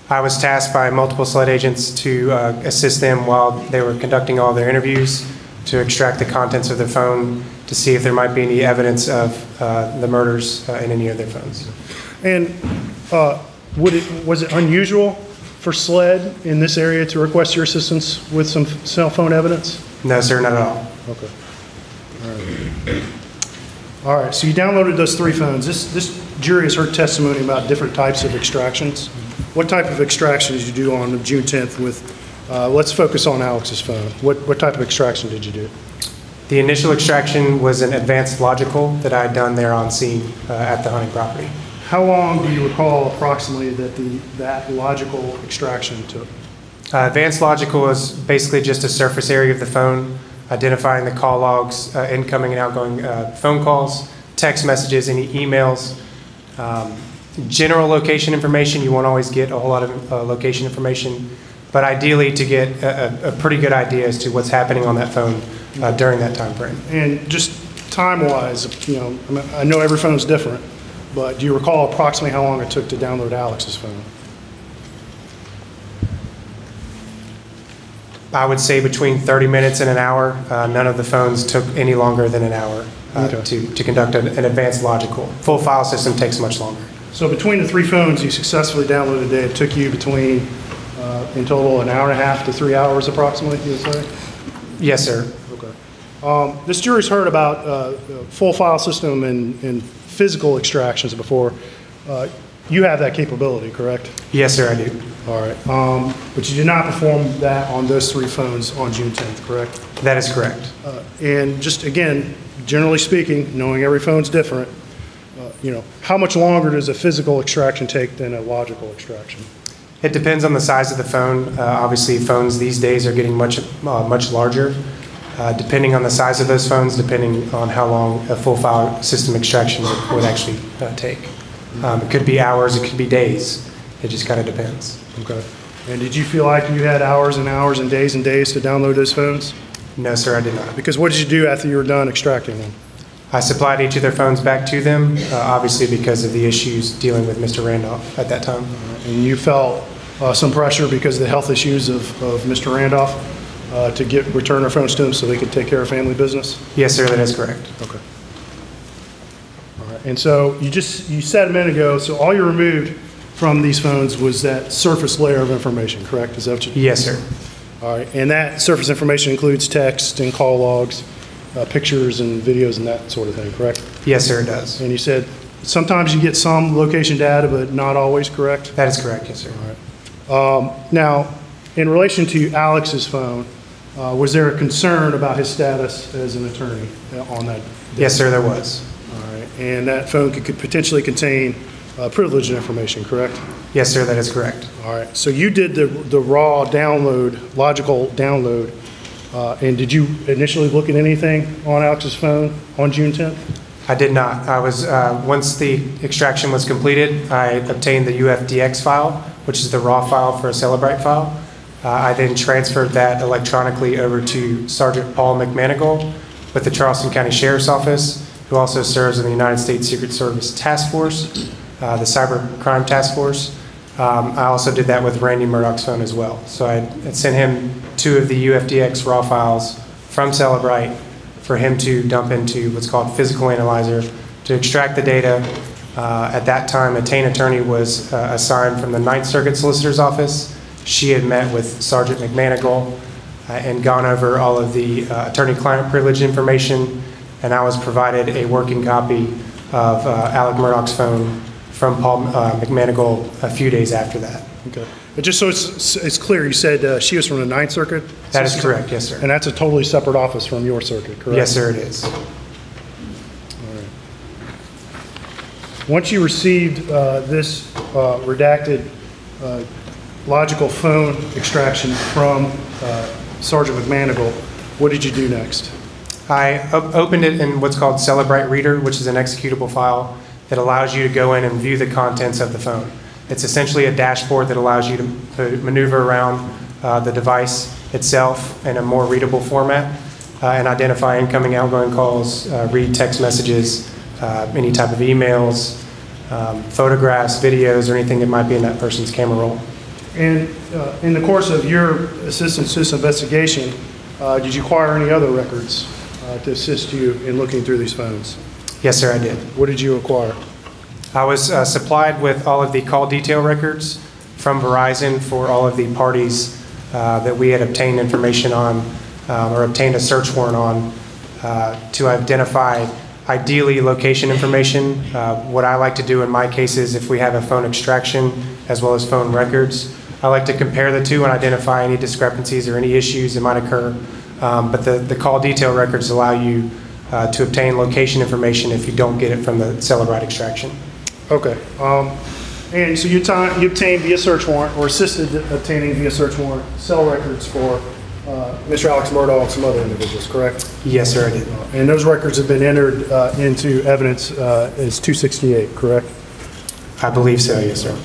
Speaker 13: I was tasked by multiple SLED agents to uh, assist them while they were conducting all their interviews to extract the contents of their phone to see if there might be any evidence of uh, the murders uh, in any of their phones.
Speaker 15: And uh, would it, was it unusual for SLED in this area to request your assistance with some cell phone evidence?
Speaker 13: No, sir, not at all.
Speaker 15: Okay. All right. All right, so you downloaded those three phones. This, this jury has heard testimony about different types of extractions. What type of extraction did you do on June tenth with, uh, let's focus on Alex's phone. What, what type of extraction did you do?
Speaker 13: The initial extraction was an advanced logical that I had done there on scene uh, at the hunting property.
Speaker 15: How long do you recall approximately that the that logical extraction took?
Speaker 13: Uh, advanced logical is basically just a surface area of the phone, identifying the call logs, uh, incoming and outgoing uh, phone calls, text messages, any emails, um, general location information. You won't always get a whole lot of uh, location information, but ideally to get a, a pretty good idea as to what's happening on that phone uh, during that time frame.
Speaker 15: And just time-wise, you know, I mean, I know every phone's different, but do you recall approximately how long it took to download Alex's phone?
Speaker 13: I would say between thirty minutes and an hour. Uh, none of the phones took any longer than an hour uh,
Speaker 15: Okay.
Speaker 13: to, to conduct an, an advanced logical. Full file system takes much longer.
Speaker 15: So between the three phones you successfully downloaded today, it took you between, uh, in total, an hour and a half to three hours approximately, you would say?
Speaker 13: Yes, sir.
Speaker 15: Okay. Um, this jury's heard about uh, the full file system and, and physical extractions before. Uh, you have that capability, correct?
Speaker 13: Yes, sir, I do.
Speaker 15: All right. Um, but you did not perform that on those three phones on June tenth, correct?
Speaker 13: That is correct.
Speaker 15: Uh, and just again, generally speaking, knowing every phone's different, uh, you know, how much longer does a physical extraction take than a logical extraction?
Speaker 13: It depends on the size of the phone. Uh, obviously, phones these days are getting much, uh, much larger. Uh, depending on the size of those phones, depending on how long a full file system extraction would, would actually uh, take. Um, it could be hours, it could be days. It just kind of depends.
Speaker 15: Okay. And did you feel like you had hours and hours and days and days to download those phones?
Speaker 13: No, sir, I did not.
Speaker 15: Because what did you do after you were done extracting them?
Speaker 13: I supplied each of their phones back to them, uh, obviously because of the issues dealing with Mister Randolph at that time.
Speaker 15: And you felt uh, some pressure because of the health issues of, of Mister Randolph uh, to get return their phones to them so they could take care of family business?
Speaker 13: Yes, sir, that is correct.
Speaker 15: Okay. All right. And so you just, you said a minute ago, so all you removed from these phones was that surface layer of information, correct? Is that what you?
Speaker 13: Yes, sir.
Speaker 15: All right. And that surface information includes text and call logs, uh, pictures and videos and that sort of thing, correct?
Speaker 13: Yes, sir, it does.
Speaker 15: And you said sometimes you get some location data, but not always, correct?
Speaker 13: That is correct, yes, sir.
Speaker 15: All right. Um, now, in relation to Alex's phone, uh, was there a concern about his status as an attorney uh, on that?
Speaker 13: Yes, sir, there was.
Speaker 15: All right. And that phone could, could potentially contain uh, privileged information, correct?
Speaker 13: Yes, sir, that is correct.
Speaker 15: All right. So you did the, the raw download, logical download, uh, and did you initially look at anything on Alex's phone on June tenth?
Speaker 13: I did not. I was, uh, once the extraction was completed, I obtained the U F D X file, which is the raw file for a Cellebrite file. Uh, I then transferred that electronically over to Sergeant Paul McManigal with the Charleston County Sheriff's Office, who also serves in the United States Secret Service Task Force, uh, the Cyber Crime Task Force. Um, I also did that with Randy Murdoch's phone as well. So I had sent him two of the U F D X raw files from Cellebrite for him to dump into what's called Physical Analyzer to extract the data. Uh, at that time, a Tain attorney was uh, assigned from the Ninth Circuit Solicitor's Office. She had met with Sergeant McManigal uh, and gone over all of the uh, attorney-client privilege information, and I was provided a working copy of uh, Alec Murdoch's phone from Paul uh, McManigal a few days after that.
Speaker 15: Okay. But just so it's, it's clear, you said uh, she was from the Ninth Circuit?
Speaker 13: That is correct, yes, sir.
Speaker 15: And that's a totally separate office from your circuit, correct?
Speaker 13: Yes, sir, it is.
Speaker 15: All right. Once you received uh, this uh, redacted uh, logical phone extraction from uh, Sergeant McManigal, what did you do next?
Speaker 13: I op- opened it in what's called Cellebrite Reader, which is an executable file that allows you to go in and view the contents of the phone. It's essentially a dashboard that allows you to, to maneuver around uh, the device itself in a more readable format uh, and identify incoming, outgoing calls, uh, read text messages, uh, any type of emails, um, photographs, videos, or anything that might be in that person's camera roll.
Speaker 15: And uh, in the course of your assistance to this investigation, uh, did you acquire any other records uh, to assist you in looking through these phones?
Speaker 13: Yes, sir, I did.
Speaker 15: What did you acquire?
Speaker 13: I was uh, supplied with all of the call detail records from Verizon for all of the parties uh, that we had obtained information on um, or obtained a search warrant on uh, to identify ideally location information. Uh, what I like to do in my cases, if we have a phone extraction as well as phone records, I like to compare the two and identify any discrepancies or any issues that might occur. Um, but the, the call detail records allow you uh, to obtain location information if you don't get it from the Cellebrite extraction.
Speaker 15: Okay. Um, and so you, t- you obtained via search warrant or assisted obtaining via search warrant cell records for uh, Mister Alex Murdaugh and some other individuals, correct?
Speaker 13: Yes, sir, I did.
Speaker 15: Uh, and those records have been entered uh, into evidence uh, as two sixty-eight, correct?
Speaker 13: I believe so, yes, sir.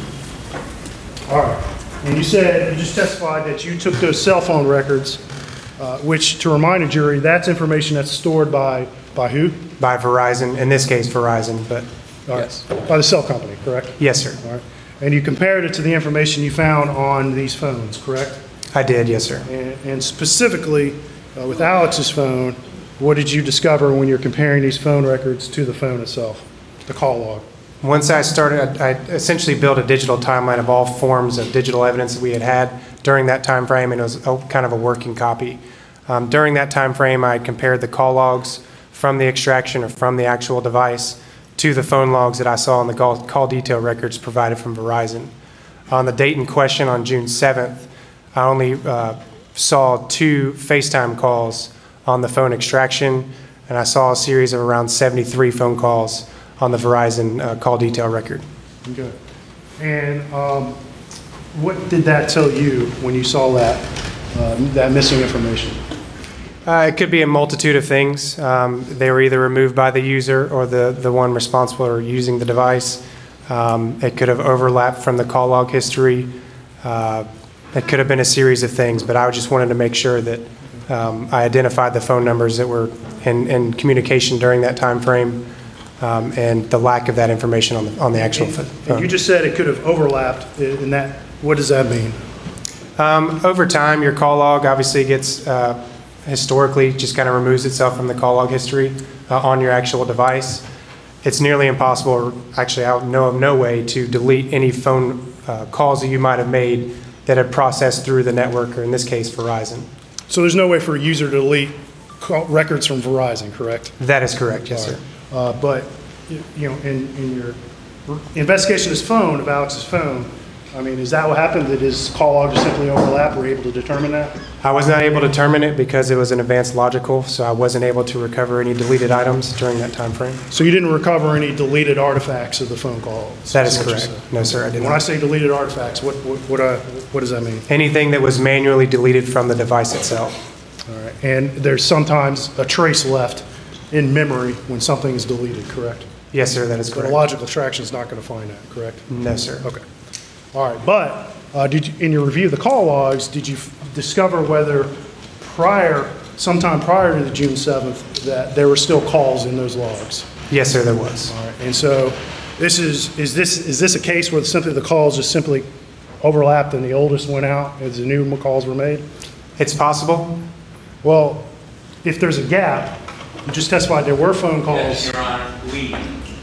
Speaker 15: All right. And you said, you just testified that you took those cell phone records, uh, which, to remind a jury, that's information that's stored by, by who?
Speaker 13: By Verizon, in this case Verizon, but
Speaker 15: All
Speaker 13: yes.
Speaker 15: Right. By the cell company, correct?
Speaker 13: Yes, sir.
Speaker 15: All right. And you compared it to the information you found on these phones, correct?
Speaker 13: I did, yes, sir.
Speaker 15: And, and specifically, uh, with Alex's phone, what did you discover when you're comparing these phone records to the phone itself, the call log?
Speaker 13: Once I started, I essentially built a digital timeline of all forms of digital evidence that we had had during that time frame, and it was a, kind of a working copy. Um, during that time frame, I compared the call logs from the extraction or from the actual device to the phone logs that I saw in the call, call detail records provided from Verizon. On the date in question, on June seventh, I only uh, saw two FaceTime calls on the phone extraction, and I saw a series of around seventy-three phone calls on the Verizon uh, call detail record.
Speaker 15: Okay. And um, what did that tell you when you saw that, uh, that missing information?
Speaker 13: Uh, it could be a multitude of things. Um, they were either removed by the user or the, the one responsible for using the device. Um, it could have overlapped from the call log history. Uh, it could have been a series of things, but I just wanted to make sure that um, I identified the phone numbers that were in, in communication during that time frame. Um, and the lack of that information on the, on the actual phone.
Speaker 15: And you just said it could have overlapped in that. What does that mean?
Speaker 13: Um, over time, your call log obviously gets, uh, historically, just kind of removes itself from the call log history uh, on your actual device. It's nearly impossible, or actually I know of no way, to delete any phone uh, calls that you might have made that had processed through the network, or in this case, Verizon.
Speaker 15: So there's no way for a user to delete call records from Verizon, correct?
Speaker 13: That is correct, yes,
Speaker 15: All
Speaker 13: sir.
Speaker 15: right. Uh, but, you know, in, in your investigation of his phone, of Alex's phone, I mean, is that what happened? Did his call log just simply overlap? Were you able to determine that?
Speaker 13: I was not able to determine it because it was an advanced logical, so I wasn't able to recover any deleted items during that time frame.
Speaker 15: So you didn't recover any deleted artifacts of the phone call?
Speaker 13: That is correct. No, sir, I didn't.
Speaker 15: When I say deleted artifacts, what what what, uh, what does that mean?
Speaker 13: Anything that was manually deleted from the device itself.
Speaker 15: All right. And there's sometimes a trace left in memory when something is deleted, correct?
Speaker 13: Yes, sir, that is correct.
Speaker 15: But a logical extraction is not going to find that, correct?
Speaker 13: No, sir.
Speaker 15: Okay. All right. But uh, did you, in your review of the call logs, did you f- discover whether prior, sometime prior to the June seventh, that there were still calls in those logs?
Speaker 13: Yes, sir, there was.
Speaker 15: All right. And so this is, is this is this a case where simply the calls just simply overlapped and the oldest went out as the new calls were made?
Speaker 13: It's possible.
Speaker 15: Well, if there's a gap, you just testified there were phone calls.
Speaker 11: Yes, Your Honor, we.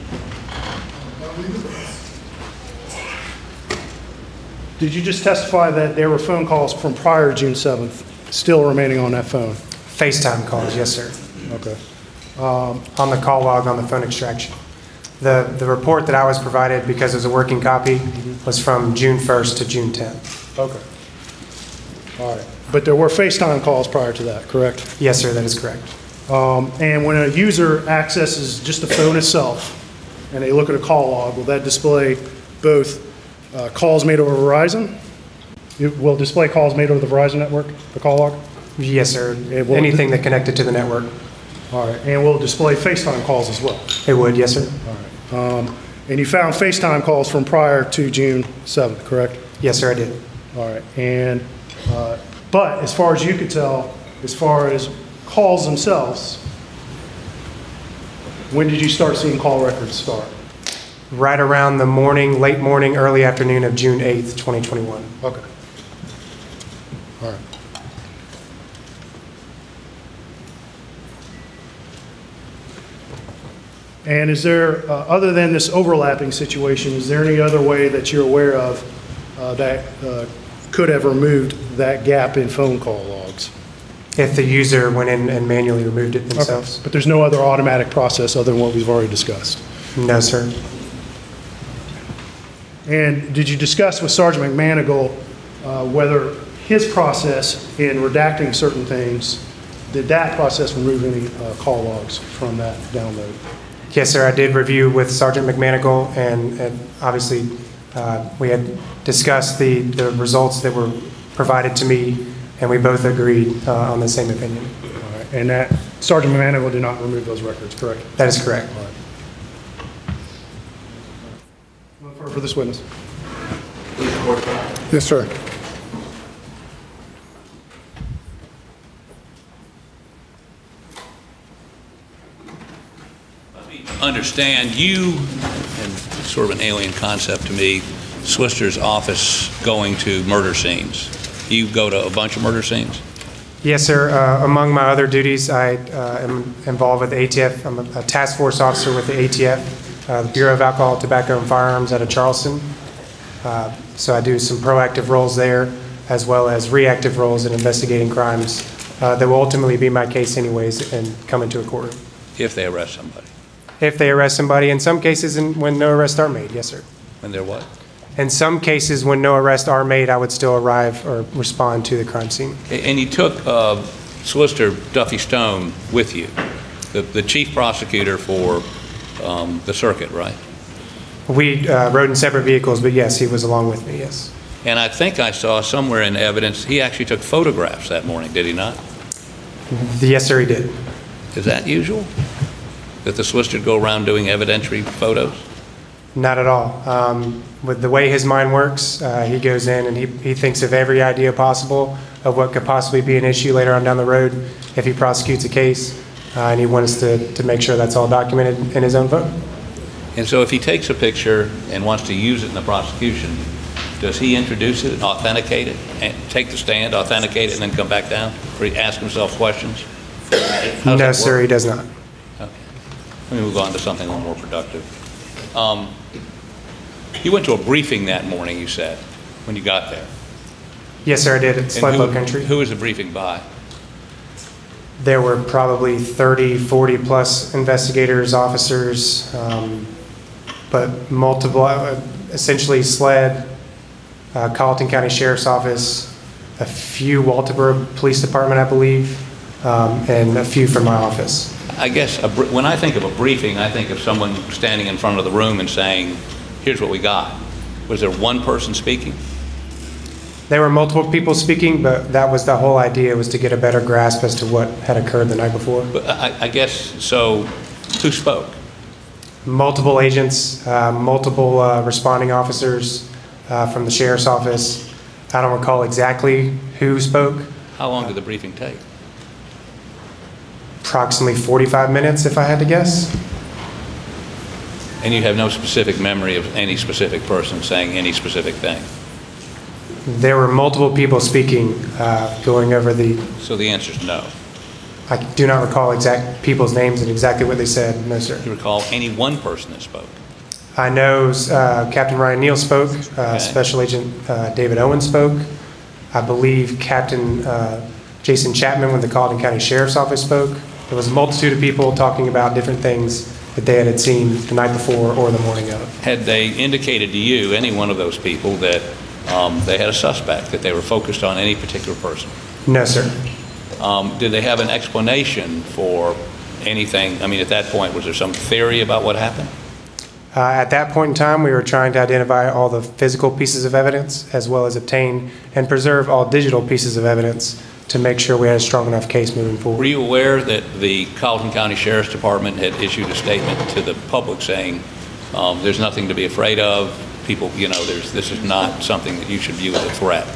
Speaker 15: Did you just testify that there were phone calls from prior to June seventh still remaining on that phone?
Speaker 13: FaceTime calls, yes, sir.
Speaker 15: Okay.
Speaker 13: Um, on the call log on the phone extraction. The, the report that I was provided, because it was a working copy, mm-hmm. was from June first to June tenth.
Speaker 15: Okay. All right. But there were FaceTime calls prior to that, correct?
Speaker 13: Yes, sir, that is correct.
Speaker 15: Um, and when a user accesses just the phone itself and they look at a call log, will that display both uh, calls made over Verizon? It will display calls made over the Verizon network, the call log?
Speaker 13: Yes, sir. Anything that connected to the network.
Speaker 15: All right. And will display FaceTime calls as well?
Speaker 13: It would, yes, sir.
Speaker 15: All right. Um, and you found FaceTime calls from prior to June seventh, correct?
Speaker 13: Yes, sir, I did.
Speaker 15: All right. And uh, but as far as you could tell, as far as calls themselves, when did you start seeing call records start?
Speaker 13: Right around the morning, late morning, early afternoon of June eighth, twenty twenty-one.
Speaker 15: Okay.
Speaker 12: All right.
Speaker 15: And is there, uh, other than this overlapping situation, is there any other way that you're aware of uh, that uh, could have removed that gap in phone call logs?
Speaker 13: If the user went in and manually removed it themselves.
Speaker 15: Okay. But there's no other automatic process other than what we've already discussed?
Speaker 13: No, sir.
Speaker 15: And did you discuss with Sergeant McManigal uh, whether his process in redacting certain things, did that process remove any uh, call logs from that download?
Speaker 13: Yes, sir. I did review with Sergeant McManigal, and, and obviously uh, we had discussed the, the results that were provided to me, and we both agreed uh, on the same opinion.
Speaker 15: All right. And that Sergeant McManigal did not remove those records, correct?
Speaker 13: That is correct.
Speaker 15: All right. For, for this witness.
Speaker 12: Yes, sir.
Speaker 11: Understand you, and sort of an alien concept to me, Swister's office going to murder scenes. You go to a bunch of murder scenes?
Speaker 13: Yes, sir. Uh, among my other duties, I uh, am involved with the A T F. I'm a, a task force officer with the A T F, uh, the Bureau of Alcohol, Tobacco, and Firearms out of Charleston. Uh, so I do some proactive roles there, as well as reactive roles in investigating crimes uh, that will ultimately be my case anyways and come into a courtroom.
Speaker 11: If they arrest somebody?
Speaker 13: If they arrest somebody, in some cases and when no arrests are made, yes, sir.
Speaker 11: When they're what?
Speaker 13: In some cases, when no arrests are made, I would still arrive or respond to the crime scene.
Speaker 11: And you took uh, Solicitor Duffy Stone with you, the, the chief prosecutor for um, the circuit, right?
Speaker 13: We uh, rode in separate vehicles, but yes, he was along with me, yes.
Speaker 11: And I think I saw somewhere in evidence he actually took photographs that morning, did he not?
Speaker 13: Yes, sir, he did.
Speaker 11: Is that usual? That the solicitor go around doing evidentiary photos?
Speaker 13: Not at all. Um, with the way his mind works, uh, he goes in and he, he thinks of every idea possible of what could possibly be an issue later on down the road if he prosecutes a case, uh, and he wants to, to make sure that's all documented in his own book.
Speaker 11: And so if he takes a picture and wants to use it in the prosecution, does he introduce it, authenticate it, and take the stand, authenticate it, and then come back down, or he ask himself questions?
Speaker 13: No, sir, he does not.
Speaker 11: Okay. Let me move on to something a little more productive. Um, you went to a briefing that morning, you said, when you got there.
Speaker 13: Yes, sir, I did. At Sled Boat
Speaker 11: who,
Speaker 13: Country.
Speaker 11: Who was the briefing by?
Speaker 13: There were probably thirty, forty plus investigators, officers, um, but multiple, uh, essentially Sled, uh, Colleton County Sheriff's Office, a few Walterboro Police Department, I believe, um, and a few from my office.
Speaker 11: I guess a, when I think of a briefing, I think of someone standing in front of the room and saying, here's what we got. Was there one person speaking?
Speaker 13: There were multiple people speaking, but that was the whole idea, was to get a better grasp as to what had occurred the night before.
Speaker 11: But I, I guess, so who spoke?
Speaker 13: Multiple agents, uh, multiple uh, responding officers uh, from the sheriff's office. I don't recall exactly who spoke.
Speaker 11: How long did the briefing take?
Speaker 13: Approximately forty-five minutes, if I had to guess.
Speaker 11: And you have no specific memory of any specific person saying any specific thing?
Speaker 13: There were multiple people speaking, uh, going over the...
Speaker 11: So the answer is no.
Speaker 13: I do not recall exact people's names and exactly what they said, no, sir.
Speaker 11: Do you recall any one person that spoke?
Speaker 13: I know uh, Captain Ryan Neal spoke, uh, okay. Special Agent uh, David Owen spoke. I believe Captain uh, Jason Chapman with the Colleton County Sheriff's Office spoke. There was a multitude of people talking about different things that they had seen the night before or the morning of.
Speaker 11: Had they indicated to you, any one of those people, that um, they had a suspect, that they were focused on any particular person?
Speaker 13: No, sir.
Speaker 11: Um, did they have an explanation for anything? I mean, at that point, was there some theory about what happened?
Speaker 13: Uh, at that point in time, we were trying to identify all the physical pieces of evidence, as well as obtain and preserve all digital pieces of evidence to make sure we had a strong enough case moving forward.
Speaker 11: Were you aware that the Colleton County Sheriff's Department had issued a statement to the public saying um, there's nothing to be afraid of, people, you know, there's, this is not something that you should view as a threat?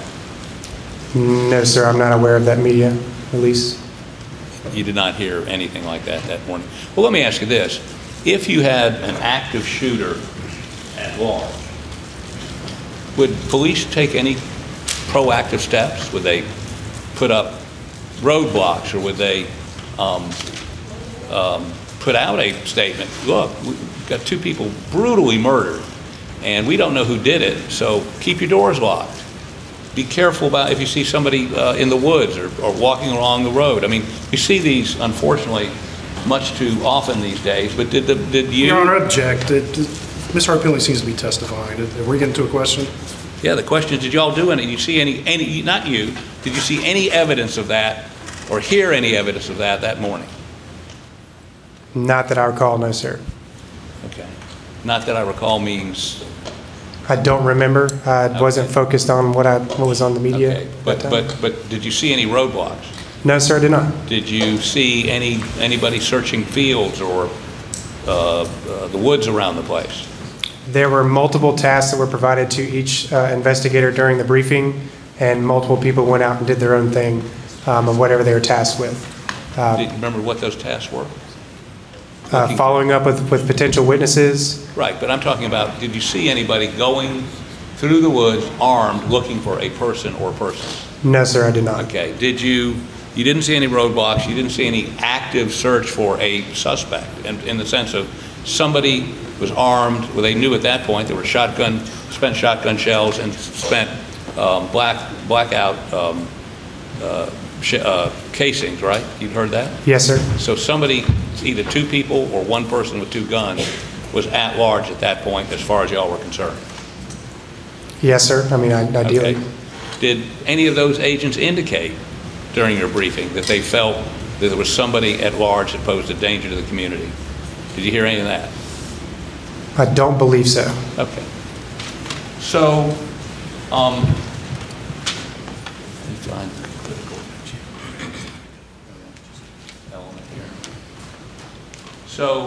Speaker 13: No, sir, I'm not aware of that media release.
Speaker 11: You did not hear anything like that that morning. Well, let me ask you this. If you had an active shooter at large, would police take any proactive steps? Would they put up roadblocks, or would they um, um, put out a statement? Look, we've got two people brutally murdered, and we don't know who did it, so keep your doors locked. Be careful about if you see somebody uh, in the woods or, or walking along the road. I mean, you see these, unfortunately, much too often these days, but did the, did you?
Speaker 15: Your Honor, object. It, Miz Harpilly seems to be testifying. Are we getting to a question?
Speaker 11: Yeah, the question is, did y'all do any, did you see any, any, not you, did you see any evidence of that or hear any evidence of that that morning?
Speaker 13: Not that I recall, no, sir.
Speaker 11: Okay. Not that I recall means?
Speaker 13: I don't remember. I okay. wasn't focused on what I what was on the media.
Speaker 11: Okay. But but but did you see any roadblocks?
Speaker 13: No, sir, I did not.
Speaker 11: Did you see any anybody searching fields or uh, uh, the woods around the place?
Speaker 13: There were multiple tasks that were provided to each uh, investigator during the briefing, and multiple people went out and did their own thing um, of whatever they were tasked with. Uh,
Speaker 11: Did you remember what those tasks were?
Speaker 13: Uh, following up with, with potential witnesses.
Speaker 11: Right, but I'm talking about, did you see anybody going through the woods armed looking for a person or persons?
Speaker 13: No, sir, I did not.
Speaker 11: Okay. Did you, you didn't see any roadblocks, you didn't see any active search for a suspect in, in the sense of somebody was armed, well, they knew at that point there were shotgun, spent shotgun shells and spent um, black blackout um, uh, sh uh, casings, right? You've heard that?
Speaker 13: Yes, sir.
Speaker 11: So somebody, either two people or one person with two guns, was at large at that point as far as y'all were concerned?
Speaker 13: Yes, sir. I mean, ideally.
Speaker 11: Okay. Did any of those agents indicate during your briefing that they felt that there was somebody at large that posed a danger to the community? Did you hear any of that?
Speaker 13: I don't believe so.
Speaker 11: Okay. So, um, let me find the critical element here. So,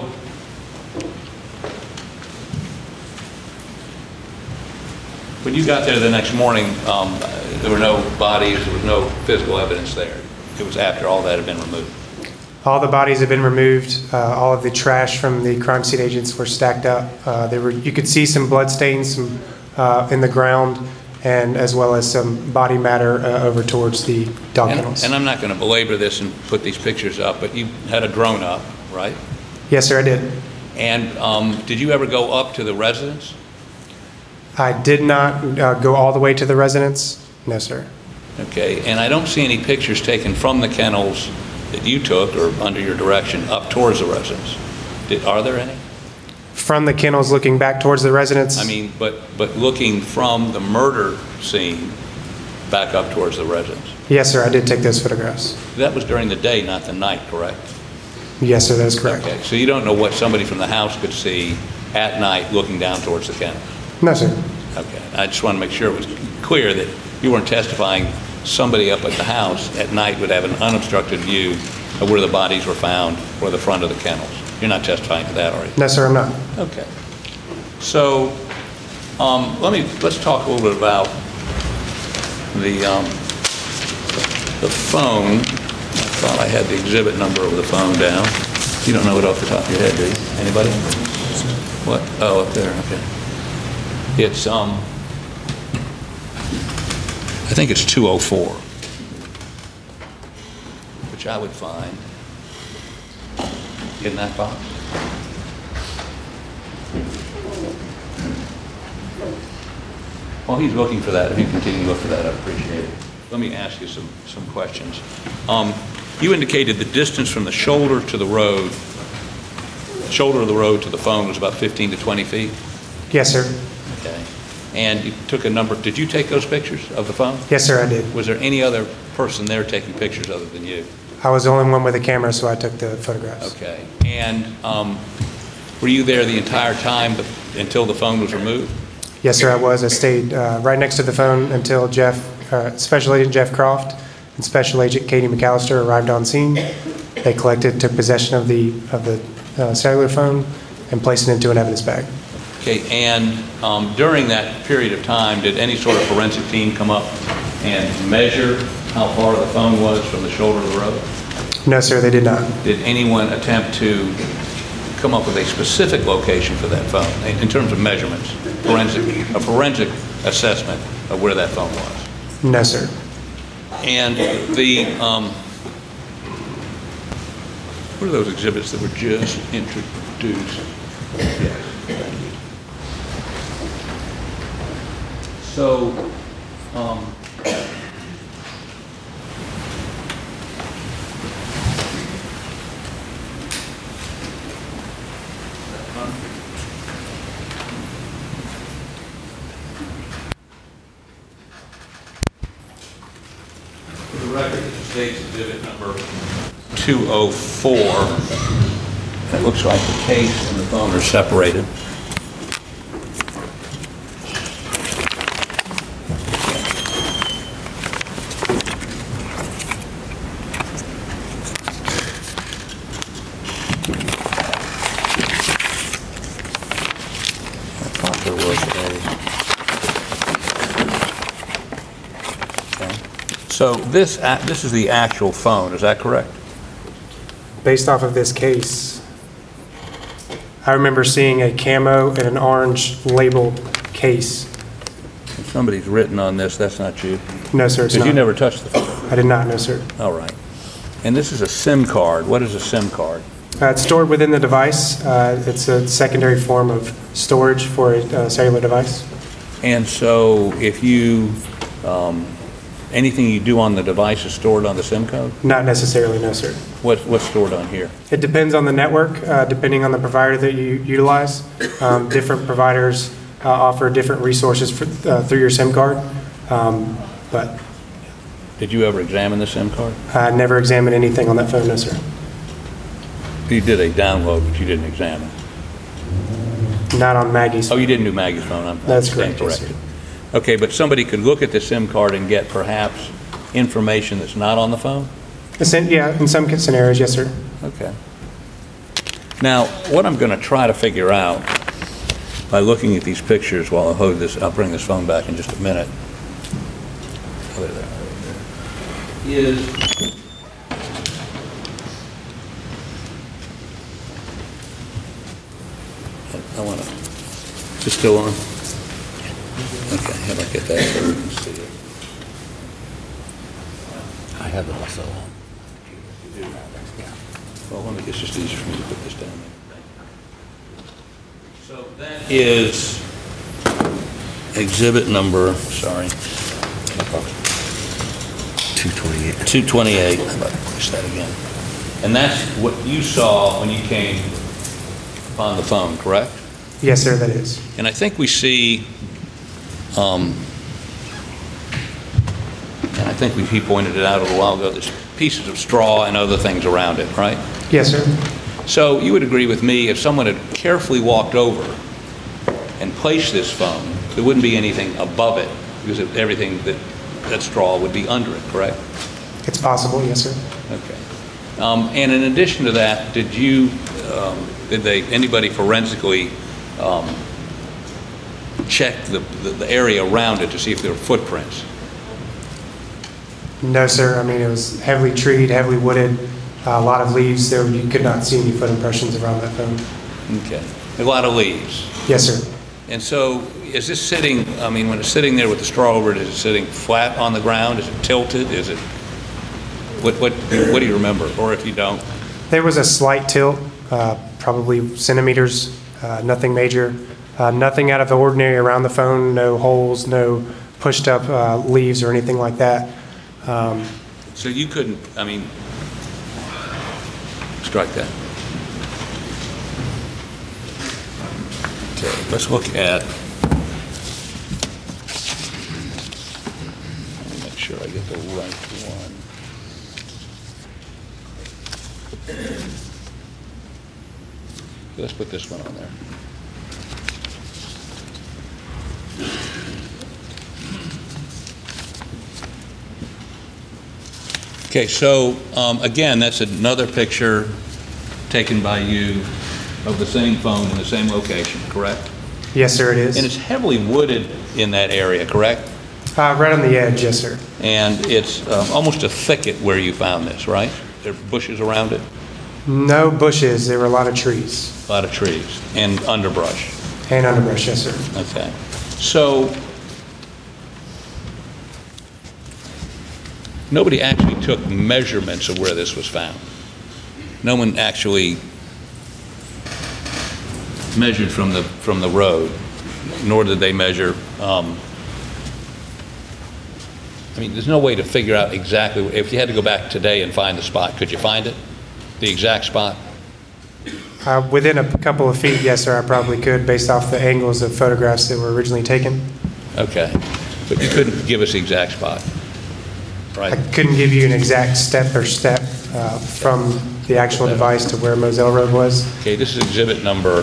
Speaker 11: when you got there the next morning, um, there were no bodies, there was no physical evidence there. It was after all that had been removed.
Speaker 13: All the bodies have been removed. Uh, all of the trash from the crime scene agents were stacked up. Uh, there were, you could see some blood stains some, uh, in the ground, and as well as some body matter uh, over towards the dog
Speaker 11: and,
Speaker 13: kennels.
Speaker 11: And I'm not going to belabor this and put these pictures up, but you had a drone up, right?
Speaker 13: Yes, sir, I did.
Speaker 11: And um, did you ever go up to the residence?
Speaker 13: I did not uh, go all the way to the residence. No, sir.
Speaker 11: Okay, and I don't see any pictures taken from the kennels that you took or under your direction up towards the residence. Did, are there any?
Speaker 13: From the kennels looking back towards the residence?
Speaker 11: I mean, but, but looking from the murder scene back up towards the residence?
Speaker 13: Yes, sir, I did take those photographs.
Speaker 11: That was during the day, not the night, correct?
Speaker 13: Yes, sir, that is correct.
Speaker 11: Okay, so you don't know what somebody from the house could see at night looking down towards the kennel?
Speaker 13: No, sir.
Speaker 11: Okay, I just want to make sure it was clear that you weren't testifying somebody up at the house at night would have an unobstructed view of where the bodies were found or the front of the kennels. You're not testifying to that, are you?
Speaker 13: No, sir, I'm not.
Speaker 11: Okay. So, um, let me, let's talk a little bit about the, um, the phone. I thought I had the exhibit number of the phone down. You don't know it off the top of your head, do you? Anybody? What? Oh, up there, okay. It's, um, I think it's two oh four, which I would find in that box. While he's looking for that, if you continue to look for that, I'd appreciate it. Let me ask you some, some questions. Um, you indicated the distance from the shoulder to the road, shoulder of the road to the phone was about fifteen to twenty feet?
Speaker 13: Yes, sir.
Speaker 11: Okay. And you took a number, did you take those pictures of the phone?
Speaker 13: Yes, sir, I did.
Speaker 11: Was there any other person there taking pictures other than you?
Speaker 13: I was the only one with a camera, so I took the photographs.
Speaker 11: Okay. And um, were you there the entire time until the phone was removed?
Speaker 13: Yes, sir, I was. I stayed uh, right next to the phone until Jeff, uh, Special Agent Jeff Croft and Special Agent Katie McAllister arrived on scene. They collected, took possession of the, of the uh, cellular phone and placed it into an evidence bag.
Speaker 11: Okay, and um, during that period of time, did any sort of forensic team come up and measure how far the phone was from the shoulder of the road?
Speaker 13: No, sir, they did not.
Speaker 11: Did anyone attempt to come up with a specific location for that phone in, in terms of measurements, forensic, a forensic assessment of where that phone was?
Speaker 13: No, sir.
Speaker 11: And the, um, what are those exhibits that were just introduced? Yes, thank you. So, um, for the record, this is State's exhibit number two oh four. It looks like the case and the phone are separated. So this this is the actual phone, is that correct?
Speaker 13: Based off of this case, I remember seeing a camo and an orange labeled case.
Speaker 11: If somebody's written on this, that's not you?
Speaker 13: No, sir, it's
Speaker 11: Because
Speaker 13: not.
Speaker 11: you never touched the phone?
Speaker 13: I did not, no, sir.
Speaker 11: All right. And this is a SIM card. What is a SIM card?
Speaker 13: Uh, it's stored within the device. Uh, it's a secondary form of storage for a uh, cellular device.
Speaker 11: And so if you, um, anything you do on the device is stored on the SIM code?
Speaker 13: Not necessarily, no, sir.
Speaker 11: What, what's stored on here?
Speaker 13: It depends on the network, uh, depending on the provider that you utilize. Um, different providers uh, offer different resources for, uh, through your SIM card. Um, but
Speaker 11: Did you ever examine the SIM card?
Speaker 13: I never examined anything on that phone, no, sir.
Speaker 11: You did a download, but you didn't examine.
Speaker 13: Not on Maggie's.
Speaker 11: Oh, you didn't do Maggie's phone? I'm,
Speaker 13: That's
Speaker 11: I'm
Speaker 13: correct, yes,
Speaker 11: corrected. Okay, but somebody could look at the SIM card and get perhaps information that's not on the phone?
Speaker 13: Yeah, in some scenarios, yes, sir.
Speaker 11: Okay. Now, what I'm going to try to figure out by looking at these pictures while I hold this, I'll bring this phone back in just a minute. Oh, there, there, there. Is I want to. Is this still on? Okay, how about get that so we can see it?
Speaker 16: I have it also on.
Speaker 11: Well, let me, it's just easier for me to put this down there. So that is exhibit number, sorry.
Speaker 16: two twenty-eight.
Speaker 11: two twenty-eight. I'm about to push that again. And that's what you saw when you came on the phone, correct?
Speaker 13: Yes, sir, that is.
Speaker 11: And I think we see, um, and I think we, he pointed it out a little while ago, there's pieces of straw and other things around it, right?
Speaker 13: Yes, sir.
Speaker 11: So you would agree with me, if someone had carefully walked over and placed this phone, there wouldn't be anything above it, because of everything that, that straw would be under it, correct?
Speaker 13: It's possible, yes, sir.
Speaker 11: Okay. Um, and in addition to that, did you, um, did they, anybody forensically um, check the, the, the area around it to see if there were footprints?
Speaker 13: No, sir. I mean, it was heavily treed, heavily wooded, uh, a lot of leaves. There, you could not see any foot impressions around that phone.
Speaker 11: Okay. A lot of leaves?
Speaker 13: Yes, sir.
Speaker 11: And so is this sitting, I mean, when it's sitting there with the straw over it, is it sitting flat on the ground? Is it tilted? Is it, what, what, what do you remember? Or if you don't?
Speaker 13: There was a slight tilt, uh, probably centimeters, uh, nothing major. Uh, nothing out of the ordinary around the phone, no holes, no pushed up uh, leaves or anything like that. Um,
Speaker 11: so you couldn't, I mean, strike that. Okay, let's look at, let me make sure I get the right one. Let's put this one on there. Okay, so um, again, that's another picture taken by you of the same phone in the same location, correct?
Speaker 13: Yes, sir, it is.
Speaker 11: And it's heavily wooded in that area, correct?
Speaker 13: Uh, right on the edge, yes, sir.
Speaker 11: And it's um, almost a thicket where you found this, right? There are bushes around it?
Speaker 13: No bushes. There were a lot of trees.
Speaker 11: A lot of trees and underbrush.
Speaker 13: And underbrush, yes, sir.
Speaker 11: Okay. So nobody actually took measurements of where this was found. No one actually measured from the from the road, nor did they measure. Um, I mean, there's no way to figure out exactly. If you had to go back today and find the spot, could you find it, the exact spot?
Speaker 13: Uh, within a couple of feet, yes, sir, I probably could, based off the angles of photographs that were originally taken.
Speaker 11: Okay, but you couldn't give us the exact spot, right?
Speaker 13: I couldn't give you an exact step or step uh, from the actual device to where Moselle Road was.
Speaker 11: Okay, this is exhibit number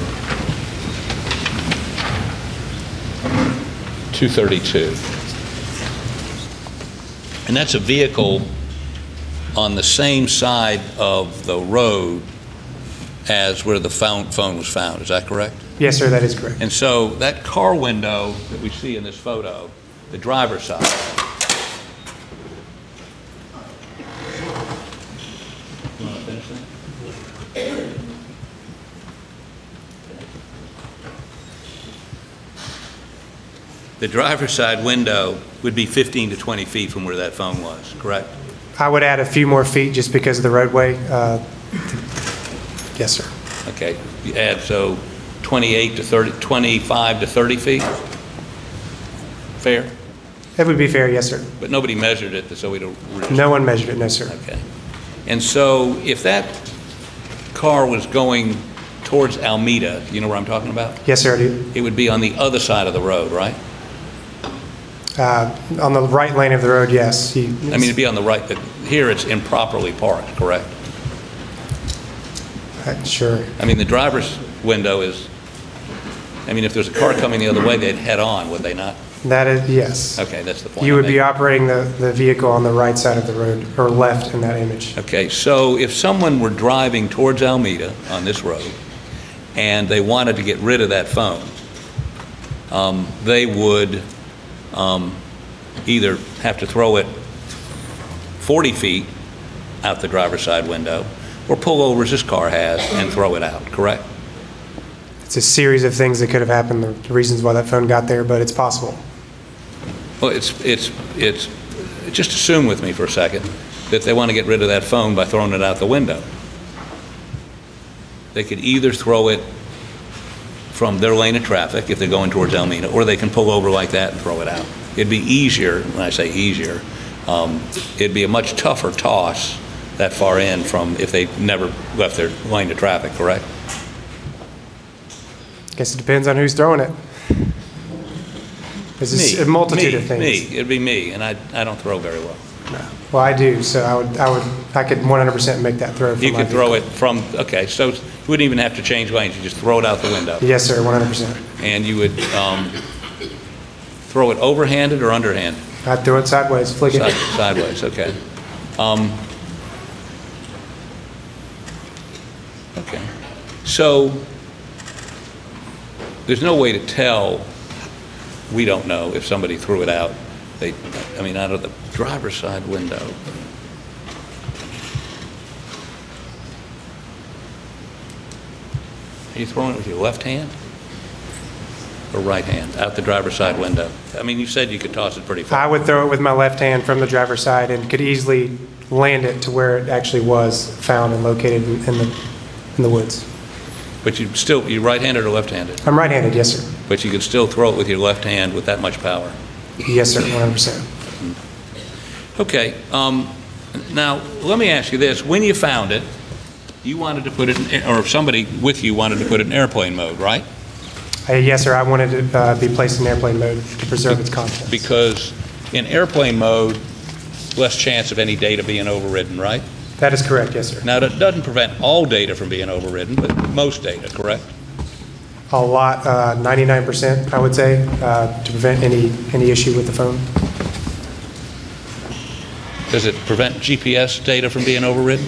Speaker 11: two thirty-two. And that's a vehicle on the same side of the road as where the phone, phone was found. Is that correct?
Speaker 13: Yes, sir, that is correct.
Speaker 11: And so that car window that we see in this photo, the driver's side, you want to finish that? The driver's side window would be fifteen to twenty feet from where that phone was, correct?
Speaker 13: I would add a few more feet just because of the roadway. Uh, yes, sir.
Speaker 11: Okay, you add, so twenty-eight to thirty, twenty-five to thirty feet? Fair?
Speaker 13: That would be fair, yes, sir.
Speaker 11: But nobody measured it, so we don't...
Speaker 13: No one measured it, no, sir.
Speaker 11: Okay. And so if that car was going towards Almeda, you know where I'm talking about?
Speaker 13: Yes, sir, I do.
Speaker 11: It would be on the other side of the road, right?
Speaker 13: Uh, on the right lane of the road, yes. He,
Speaker 11: I mean, it'd be on the right, but here it's improperly parked, correct?
Speaker 13: Uh, sure.
Speaker 11: I mean, the driver's window is, I mean, if there's a car coming the other way, they'd head on, would they not?
Speaker 13: That is, yes.
Speaker 11: Okay, that's the point.
Speaker 13: You
Speaker 11: I'm
Speaker 13: would be
Speaker 11: making.
Speaker 13: operating the, the vehicle on the right side of the road, or left in that image.
Speaker 11: Okay, so if someone were driving towards Almeda on this road, and they wanted to get rid of that phone, um, they would um, either have to throw it forty feet out the driver's side window, or pull over as this car has and throw it out, correct?
Speaker 13: It's a series of things that could have happened, the reasons why that phone got there, but it's possible.
Speaker 11: Well, it's, it's, it's, just assume with me for a second that they want to get rid of that phone by throwing it out the window. They could either throw it from their lane of traffic if they're going towards Almeda, or they can pull over like that and throw it out. It'd be easier, when I say easier, um, it'd be a much tougher toss that far in from if they never left their lane of traffic, correct?
Speaker 13: Guess it depends on who's throwing it. There's
Speaker 11: Me.
Speaker 13: a multitude
Speaker 11: me,
Speaker 13: of things.
Speaker 11: Me, it'd be me, and I, I don't throw very well.
Speaker 13: No. Well, I do, so I would, I would, I could one hundred percent make that throw. From
Speaker 11: You
Speaker 13: my
Speaker 11: could throw
Speaker 13: vehicle.
Speaker 11: it from, okay, so you wouldn't even have to change lanes, you just throw it out the window.
Speaker 13: Yes, sir, one hundred percent.
Speaker 11: And you would um, throw it overhanded or underhanded?
Speaker 13: I'd throw it sideways, flick it.
Speaker 11: Side, sideways, okay. Um, okay. So there's no way to tell, we don't know, if somebody threw it out. They, I mean, out of the driver's side window. Are you throwing it with your left hand or right hand out the driver's side window? I mean, you said you could toss it pretty far.
Speaker 13: I would throw it with my left hand from the driver's side and could easily land it to where it actually was found and located in the in the woods.
Speaker 11: But you still, you right-handed or left-handed?
Speaker 13: I'm right-handed, yes, sir.
Speaker 11: But you could still throw it with your left hand with that much power?
Speaker 13: Yes, sir, one hundred percent.
Speaker 11: Okay. Um, now, let me ask you this. When you found it, you wanted to put it in, or somebody with you wanted to put it in airplane mode, right?
Speaker 13: Uh, yes, sir, I wanted to uh, be placed in airplane mode to preserve its contents.
Speaker 11: Because in airplane mode, less chance of any data being overridden, right?
Speaker 13: That is correct, yes, sir.
Speaker 11: Now, that doesn't prevent all data from being overridden, but most data, correct?
Speaker 13: A lot, uh, ninety-nine percent, I would say, uh, to prevent any, any issue with the phone.
Speaker 11: Does it prevent G P S data from being overridden?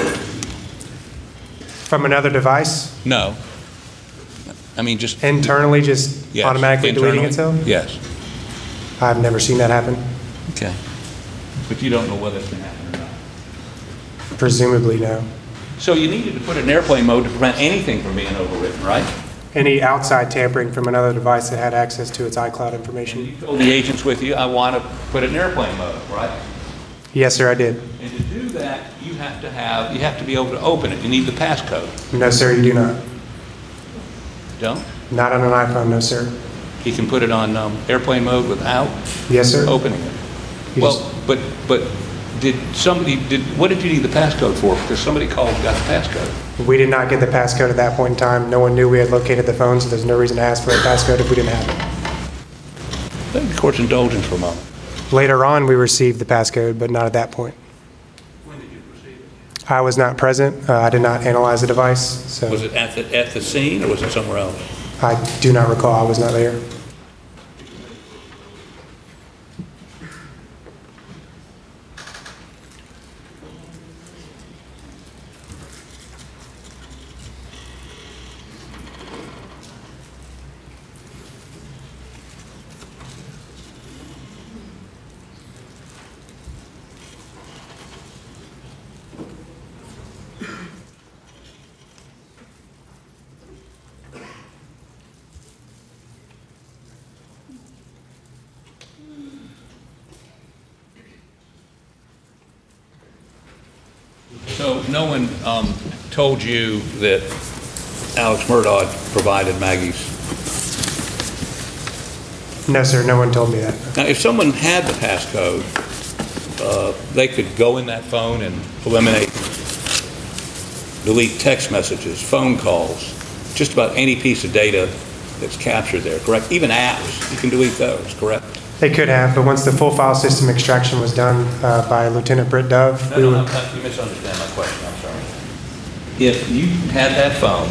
Speaker 13: From another device?
Speaker 11: No. I mean, just...
Speaker 13: Internally, just
Speaker 11: Yes.
Speaker 13: automatically deleting
Speaker 11: Internally?
Speaker 13: itself?
Speaker 11: Yes.
Speaker 13: I've never seen that happen.
Speaker 11: Okay. But you don't know whether it's going to happen or not?
Speaker 13: Presumably, no.
Speaker 11: So you needed to put it in airplane mode to prevent anything from being overwritten, right?
Speaker 13: Any outside tampering from another device that had access to its iCloud information?
Speaker 11: You told the agents with you, I want to put it in airplane mode, right?
Speaker 13: Yes, sir, I did.
Speaker 11: And to do that, you have to have, you have to be able to open it. You need the passcode.
Speaker 13: No, sir, you do not.
Speaker 11: Don't?
Speaker 13: Not on an iPhone, no, sir.
Speaker 11: He can put it on um, airplane mode without
Speaker 13: Yes, sir.
Speaker 11: opening it.
Speaker 13: You
Speaker 11: Well,
Speaker 13: just-
Speaker 11: but, but did somebody, did, what did you need the passcode for? Because somebody called and got the passcode.
Speaker 13: We did not get the passcode at that point in time. No one knew we had located the phone, so there's no reason to ask for a passcode if we didn't have it.
Speaker 11: Thank the court's indulgence for a moment.
Speaker 13: Later on, we received the passcode, but not at that point.
Speaker 11: When did you receive it?
Speaker 13: I was not present. Uh, I did not analyze the device, so
Speaker 11: Was it at the, at the scene or was it somewhere else?
Speaker 13: I do not recall. I was not there.
Speaker 11: So no one um, told you that Alex Murdaugh provided Maggie's?
Speaker 13: No, sir. No one told me that.
Speaker 11: Now, if someone had the passcode, uh, they could go in that phone and eliminate, delete text messages, phone calls, just about any piece of data that's captured there, correct? Even apps, you can delete those, correct?
Speaker 13: They could have, but once the full file system extraction was done uh, by Lieutenant Britt Dove,
Speaker 11: No,
Speaker 13: we
Speaker 11: no,
Speaker 13: would...
Speaker 11: no, you misunderstand my question, I'm sorry. If you had that phone,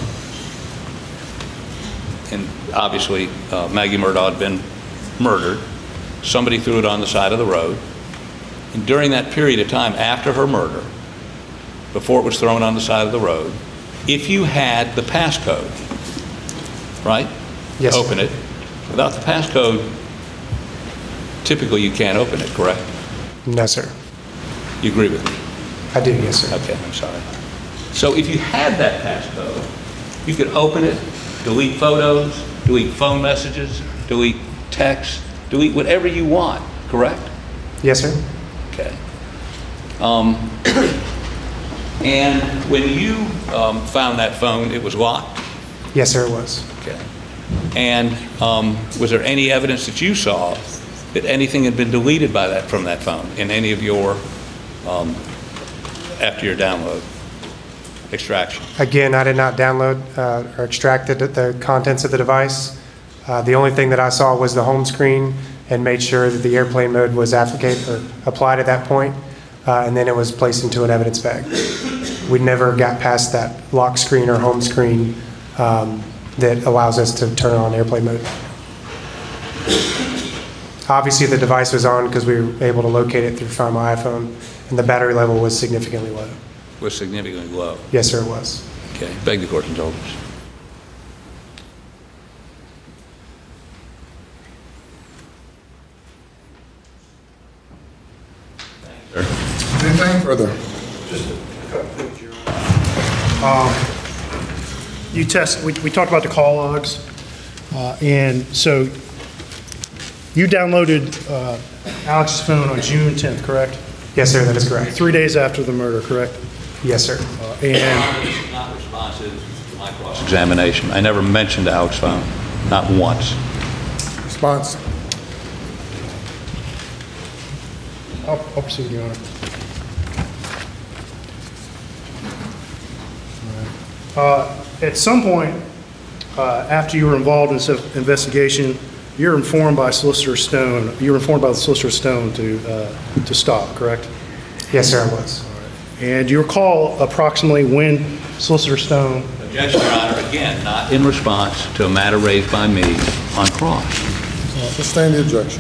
Speaker 11: and obviously uh, Maggie Murdaugh had been murdered, somebody threw it on the side of the road, and during that period of time after her murder, before it was thrown on the side of the road, if you had the passcode, right?
Speaker 13: Yes, sir.
Speaker 11: Open it. Without the passcode, typically you can't open it, correct?
Speaker 13: No, sir.
Speaker 11: You agree with me?
Speaker 13: I do, yes, sir.
Speaker 11: Okay, I'm sorry. So if you had that passcode, you could open it, delete photos, delete phone messages, delete text, delete whatever you want, correct?
Speaker 13: Yes, sir.
Speaker 11: Okay. Um, and when you um, found that phone, it was locked?
Speaker 13: Yes, sir, it was.
Speaker 11: Okay. And um, was there any evidence that you saw that anything had been deleted by that from that phone in any of your, um, after your download, extraction?
Speaker 13: Again, I did not download uh, or extract the, the contents of the device. Uh, the only thing that I saw was the home screen and made sure that the airplane mode was applied or applied at that point, uh, and then it was placed into an evidence bag. We never got past that lock screen or home screen um, that allows us to turn on airplane mode. Obviously, the device was on because we were able to locate it through Find My iPhone, and the battery level was significantly low.
Speaker 11: Was significantly low?
Speaker 13: Yes, sir, it was.
Speaker 11: Okay. Beg the court's indulgence.
Speaker 12: Anything further?
Speaker 15: Um, You test, we, we talked about the call logs, uh, and so you downloaded uh, Alex's phone on June tenth, correct?
Speaker 13: Yes, sir, that is correct.
Speaker 15: Three days after the murder, correct?
Speaker 13: Yes, sir.
Speaker 15: Uh, and
Speaker 11: Not responsive to my cross-examination. I never mentioned Alex's phone, not once.
Speaker 12: Response.
Speaker 15: I'll, I'll proceed, Your Honor. Uh, At some point, uh, after you were involved in this investigation, you're informed by Solicitor Stone, you were informed by the Solicitor Stone to, uh, to stop, correct?
Speaker 13: Yes, sir, I was.
Speaker 15: And you recall approximately when Solicitor Stone...
Speaker 11: Objection, Your Honor, again, not in response to a matter raised by me on cross.
Speaker 12: Uh, Sustain the objection.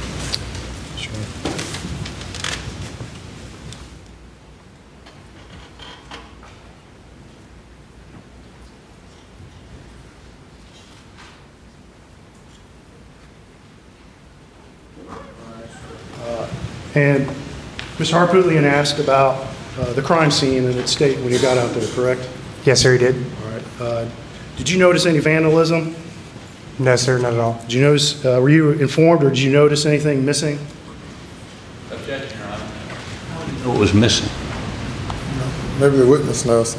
Speaker 15: And Mister Harpootlian asked about uh, the crime scene and its state when you got out there, correct?
Speaker 13: Yes, sir, he did.
Speaker 15: All right. Uh, did you notice any vandalism?
Speaker 13: No, sir, not at all.
Speaker 15: Did you notice, uh, were you informed or did you notice anything missing?
Speaker 11: Objection, Your Honor. What was missing?
Speaker 12: Maybe the witness knows.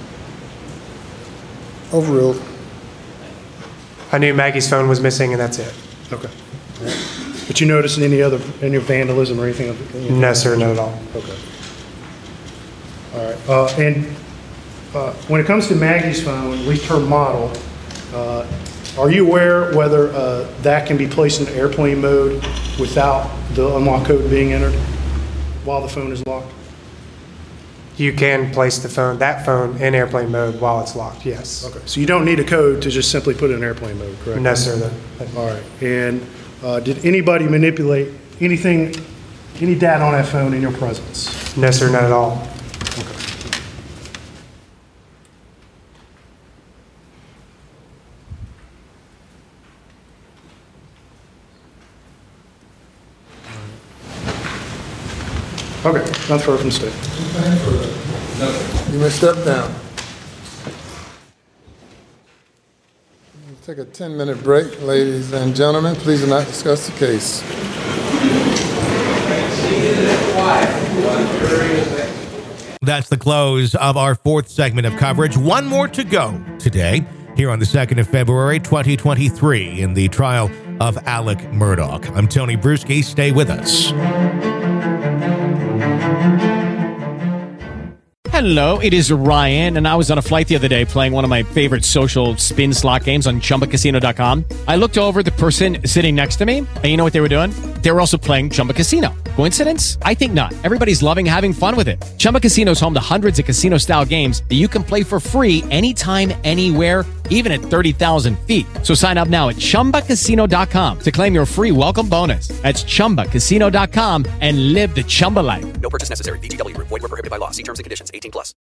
Speaker 12: Overruled.
Speaker 13: I knew Maggie's phone was missing, and that's it.
Speaker 15: Okay. But you noticed any other, any vandalism or anything? anything
Speaker 13: No, sir, not at all.
Speaker 15: Okay. All right. Uh, and uh, when it comes to Maggie's phone, at least her model, uh, are you aware whether uh, that can be placed in airplane mode without the unlock code being entered while the phone is locked?
Speaker 13: You can place the phone, that phone, in airplane mode while it's locked, yes.
Speaker 15: Okay. So you don't need a code to just simply put it in airplane mode, correct?
Speaker 13: No, sir. That,
Speaker 15: All right. And uh, did anybody manipulate anything, any data on that phone in your presence?
Speaker 13: No, sir, not at all.
Speaker 15: Okay, not further from state.
Speaker 12: You may step down. We'll take a ten-minute break, ladies and gentlemen. Please do not discuss the case.
Speaker 10: That's the close of our fourth segment of coverage. One more to go today, here on the second of February, twenty twenty-three, in the trial of Alec Murdaugh. I'm Tony Bruschi. Stay with us.
Speaker 1: Hello, it is Ryan, and I was on a flight the other day playing one of my favorite social spin slot games on Chumba Casino dot com. I looked over at the person sitting next to me, and you know what they were doing? They were also playing Chumba Casino. Coincidence? I think not. Everybody's loving having fun with it. Chumba Casino is home to hundreds of casino-style games that you can play for free anytime, anywhere, even at thirty thousand feet. So sign up now at Chumba Casino dot com to claim your free welcome bonus. That's Chumba Casino dot com and live the Chumba life.
Speaker 2: No purchase necessary. V G W. Void where prohibited by law. See terms and conditions. eighteen plus.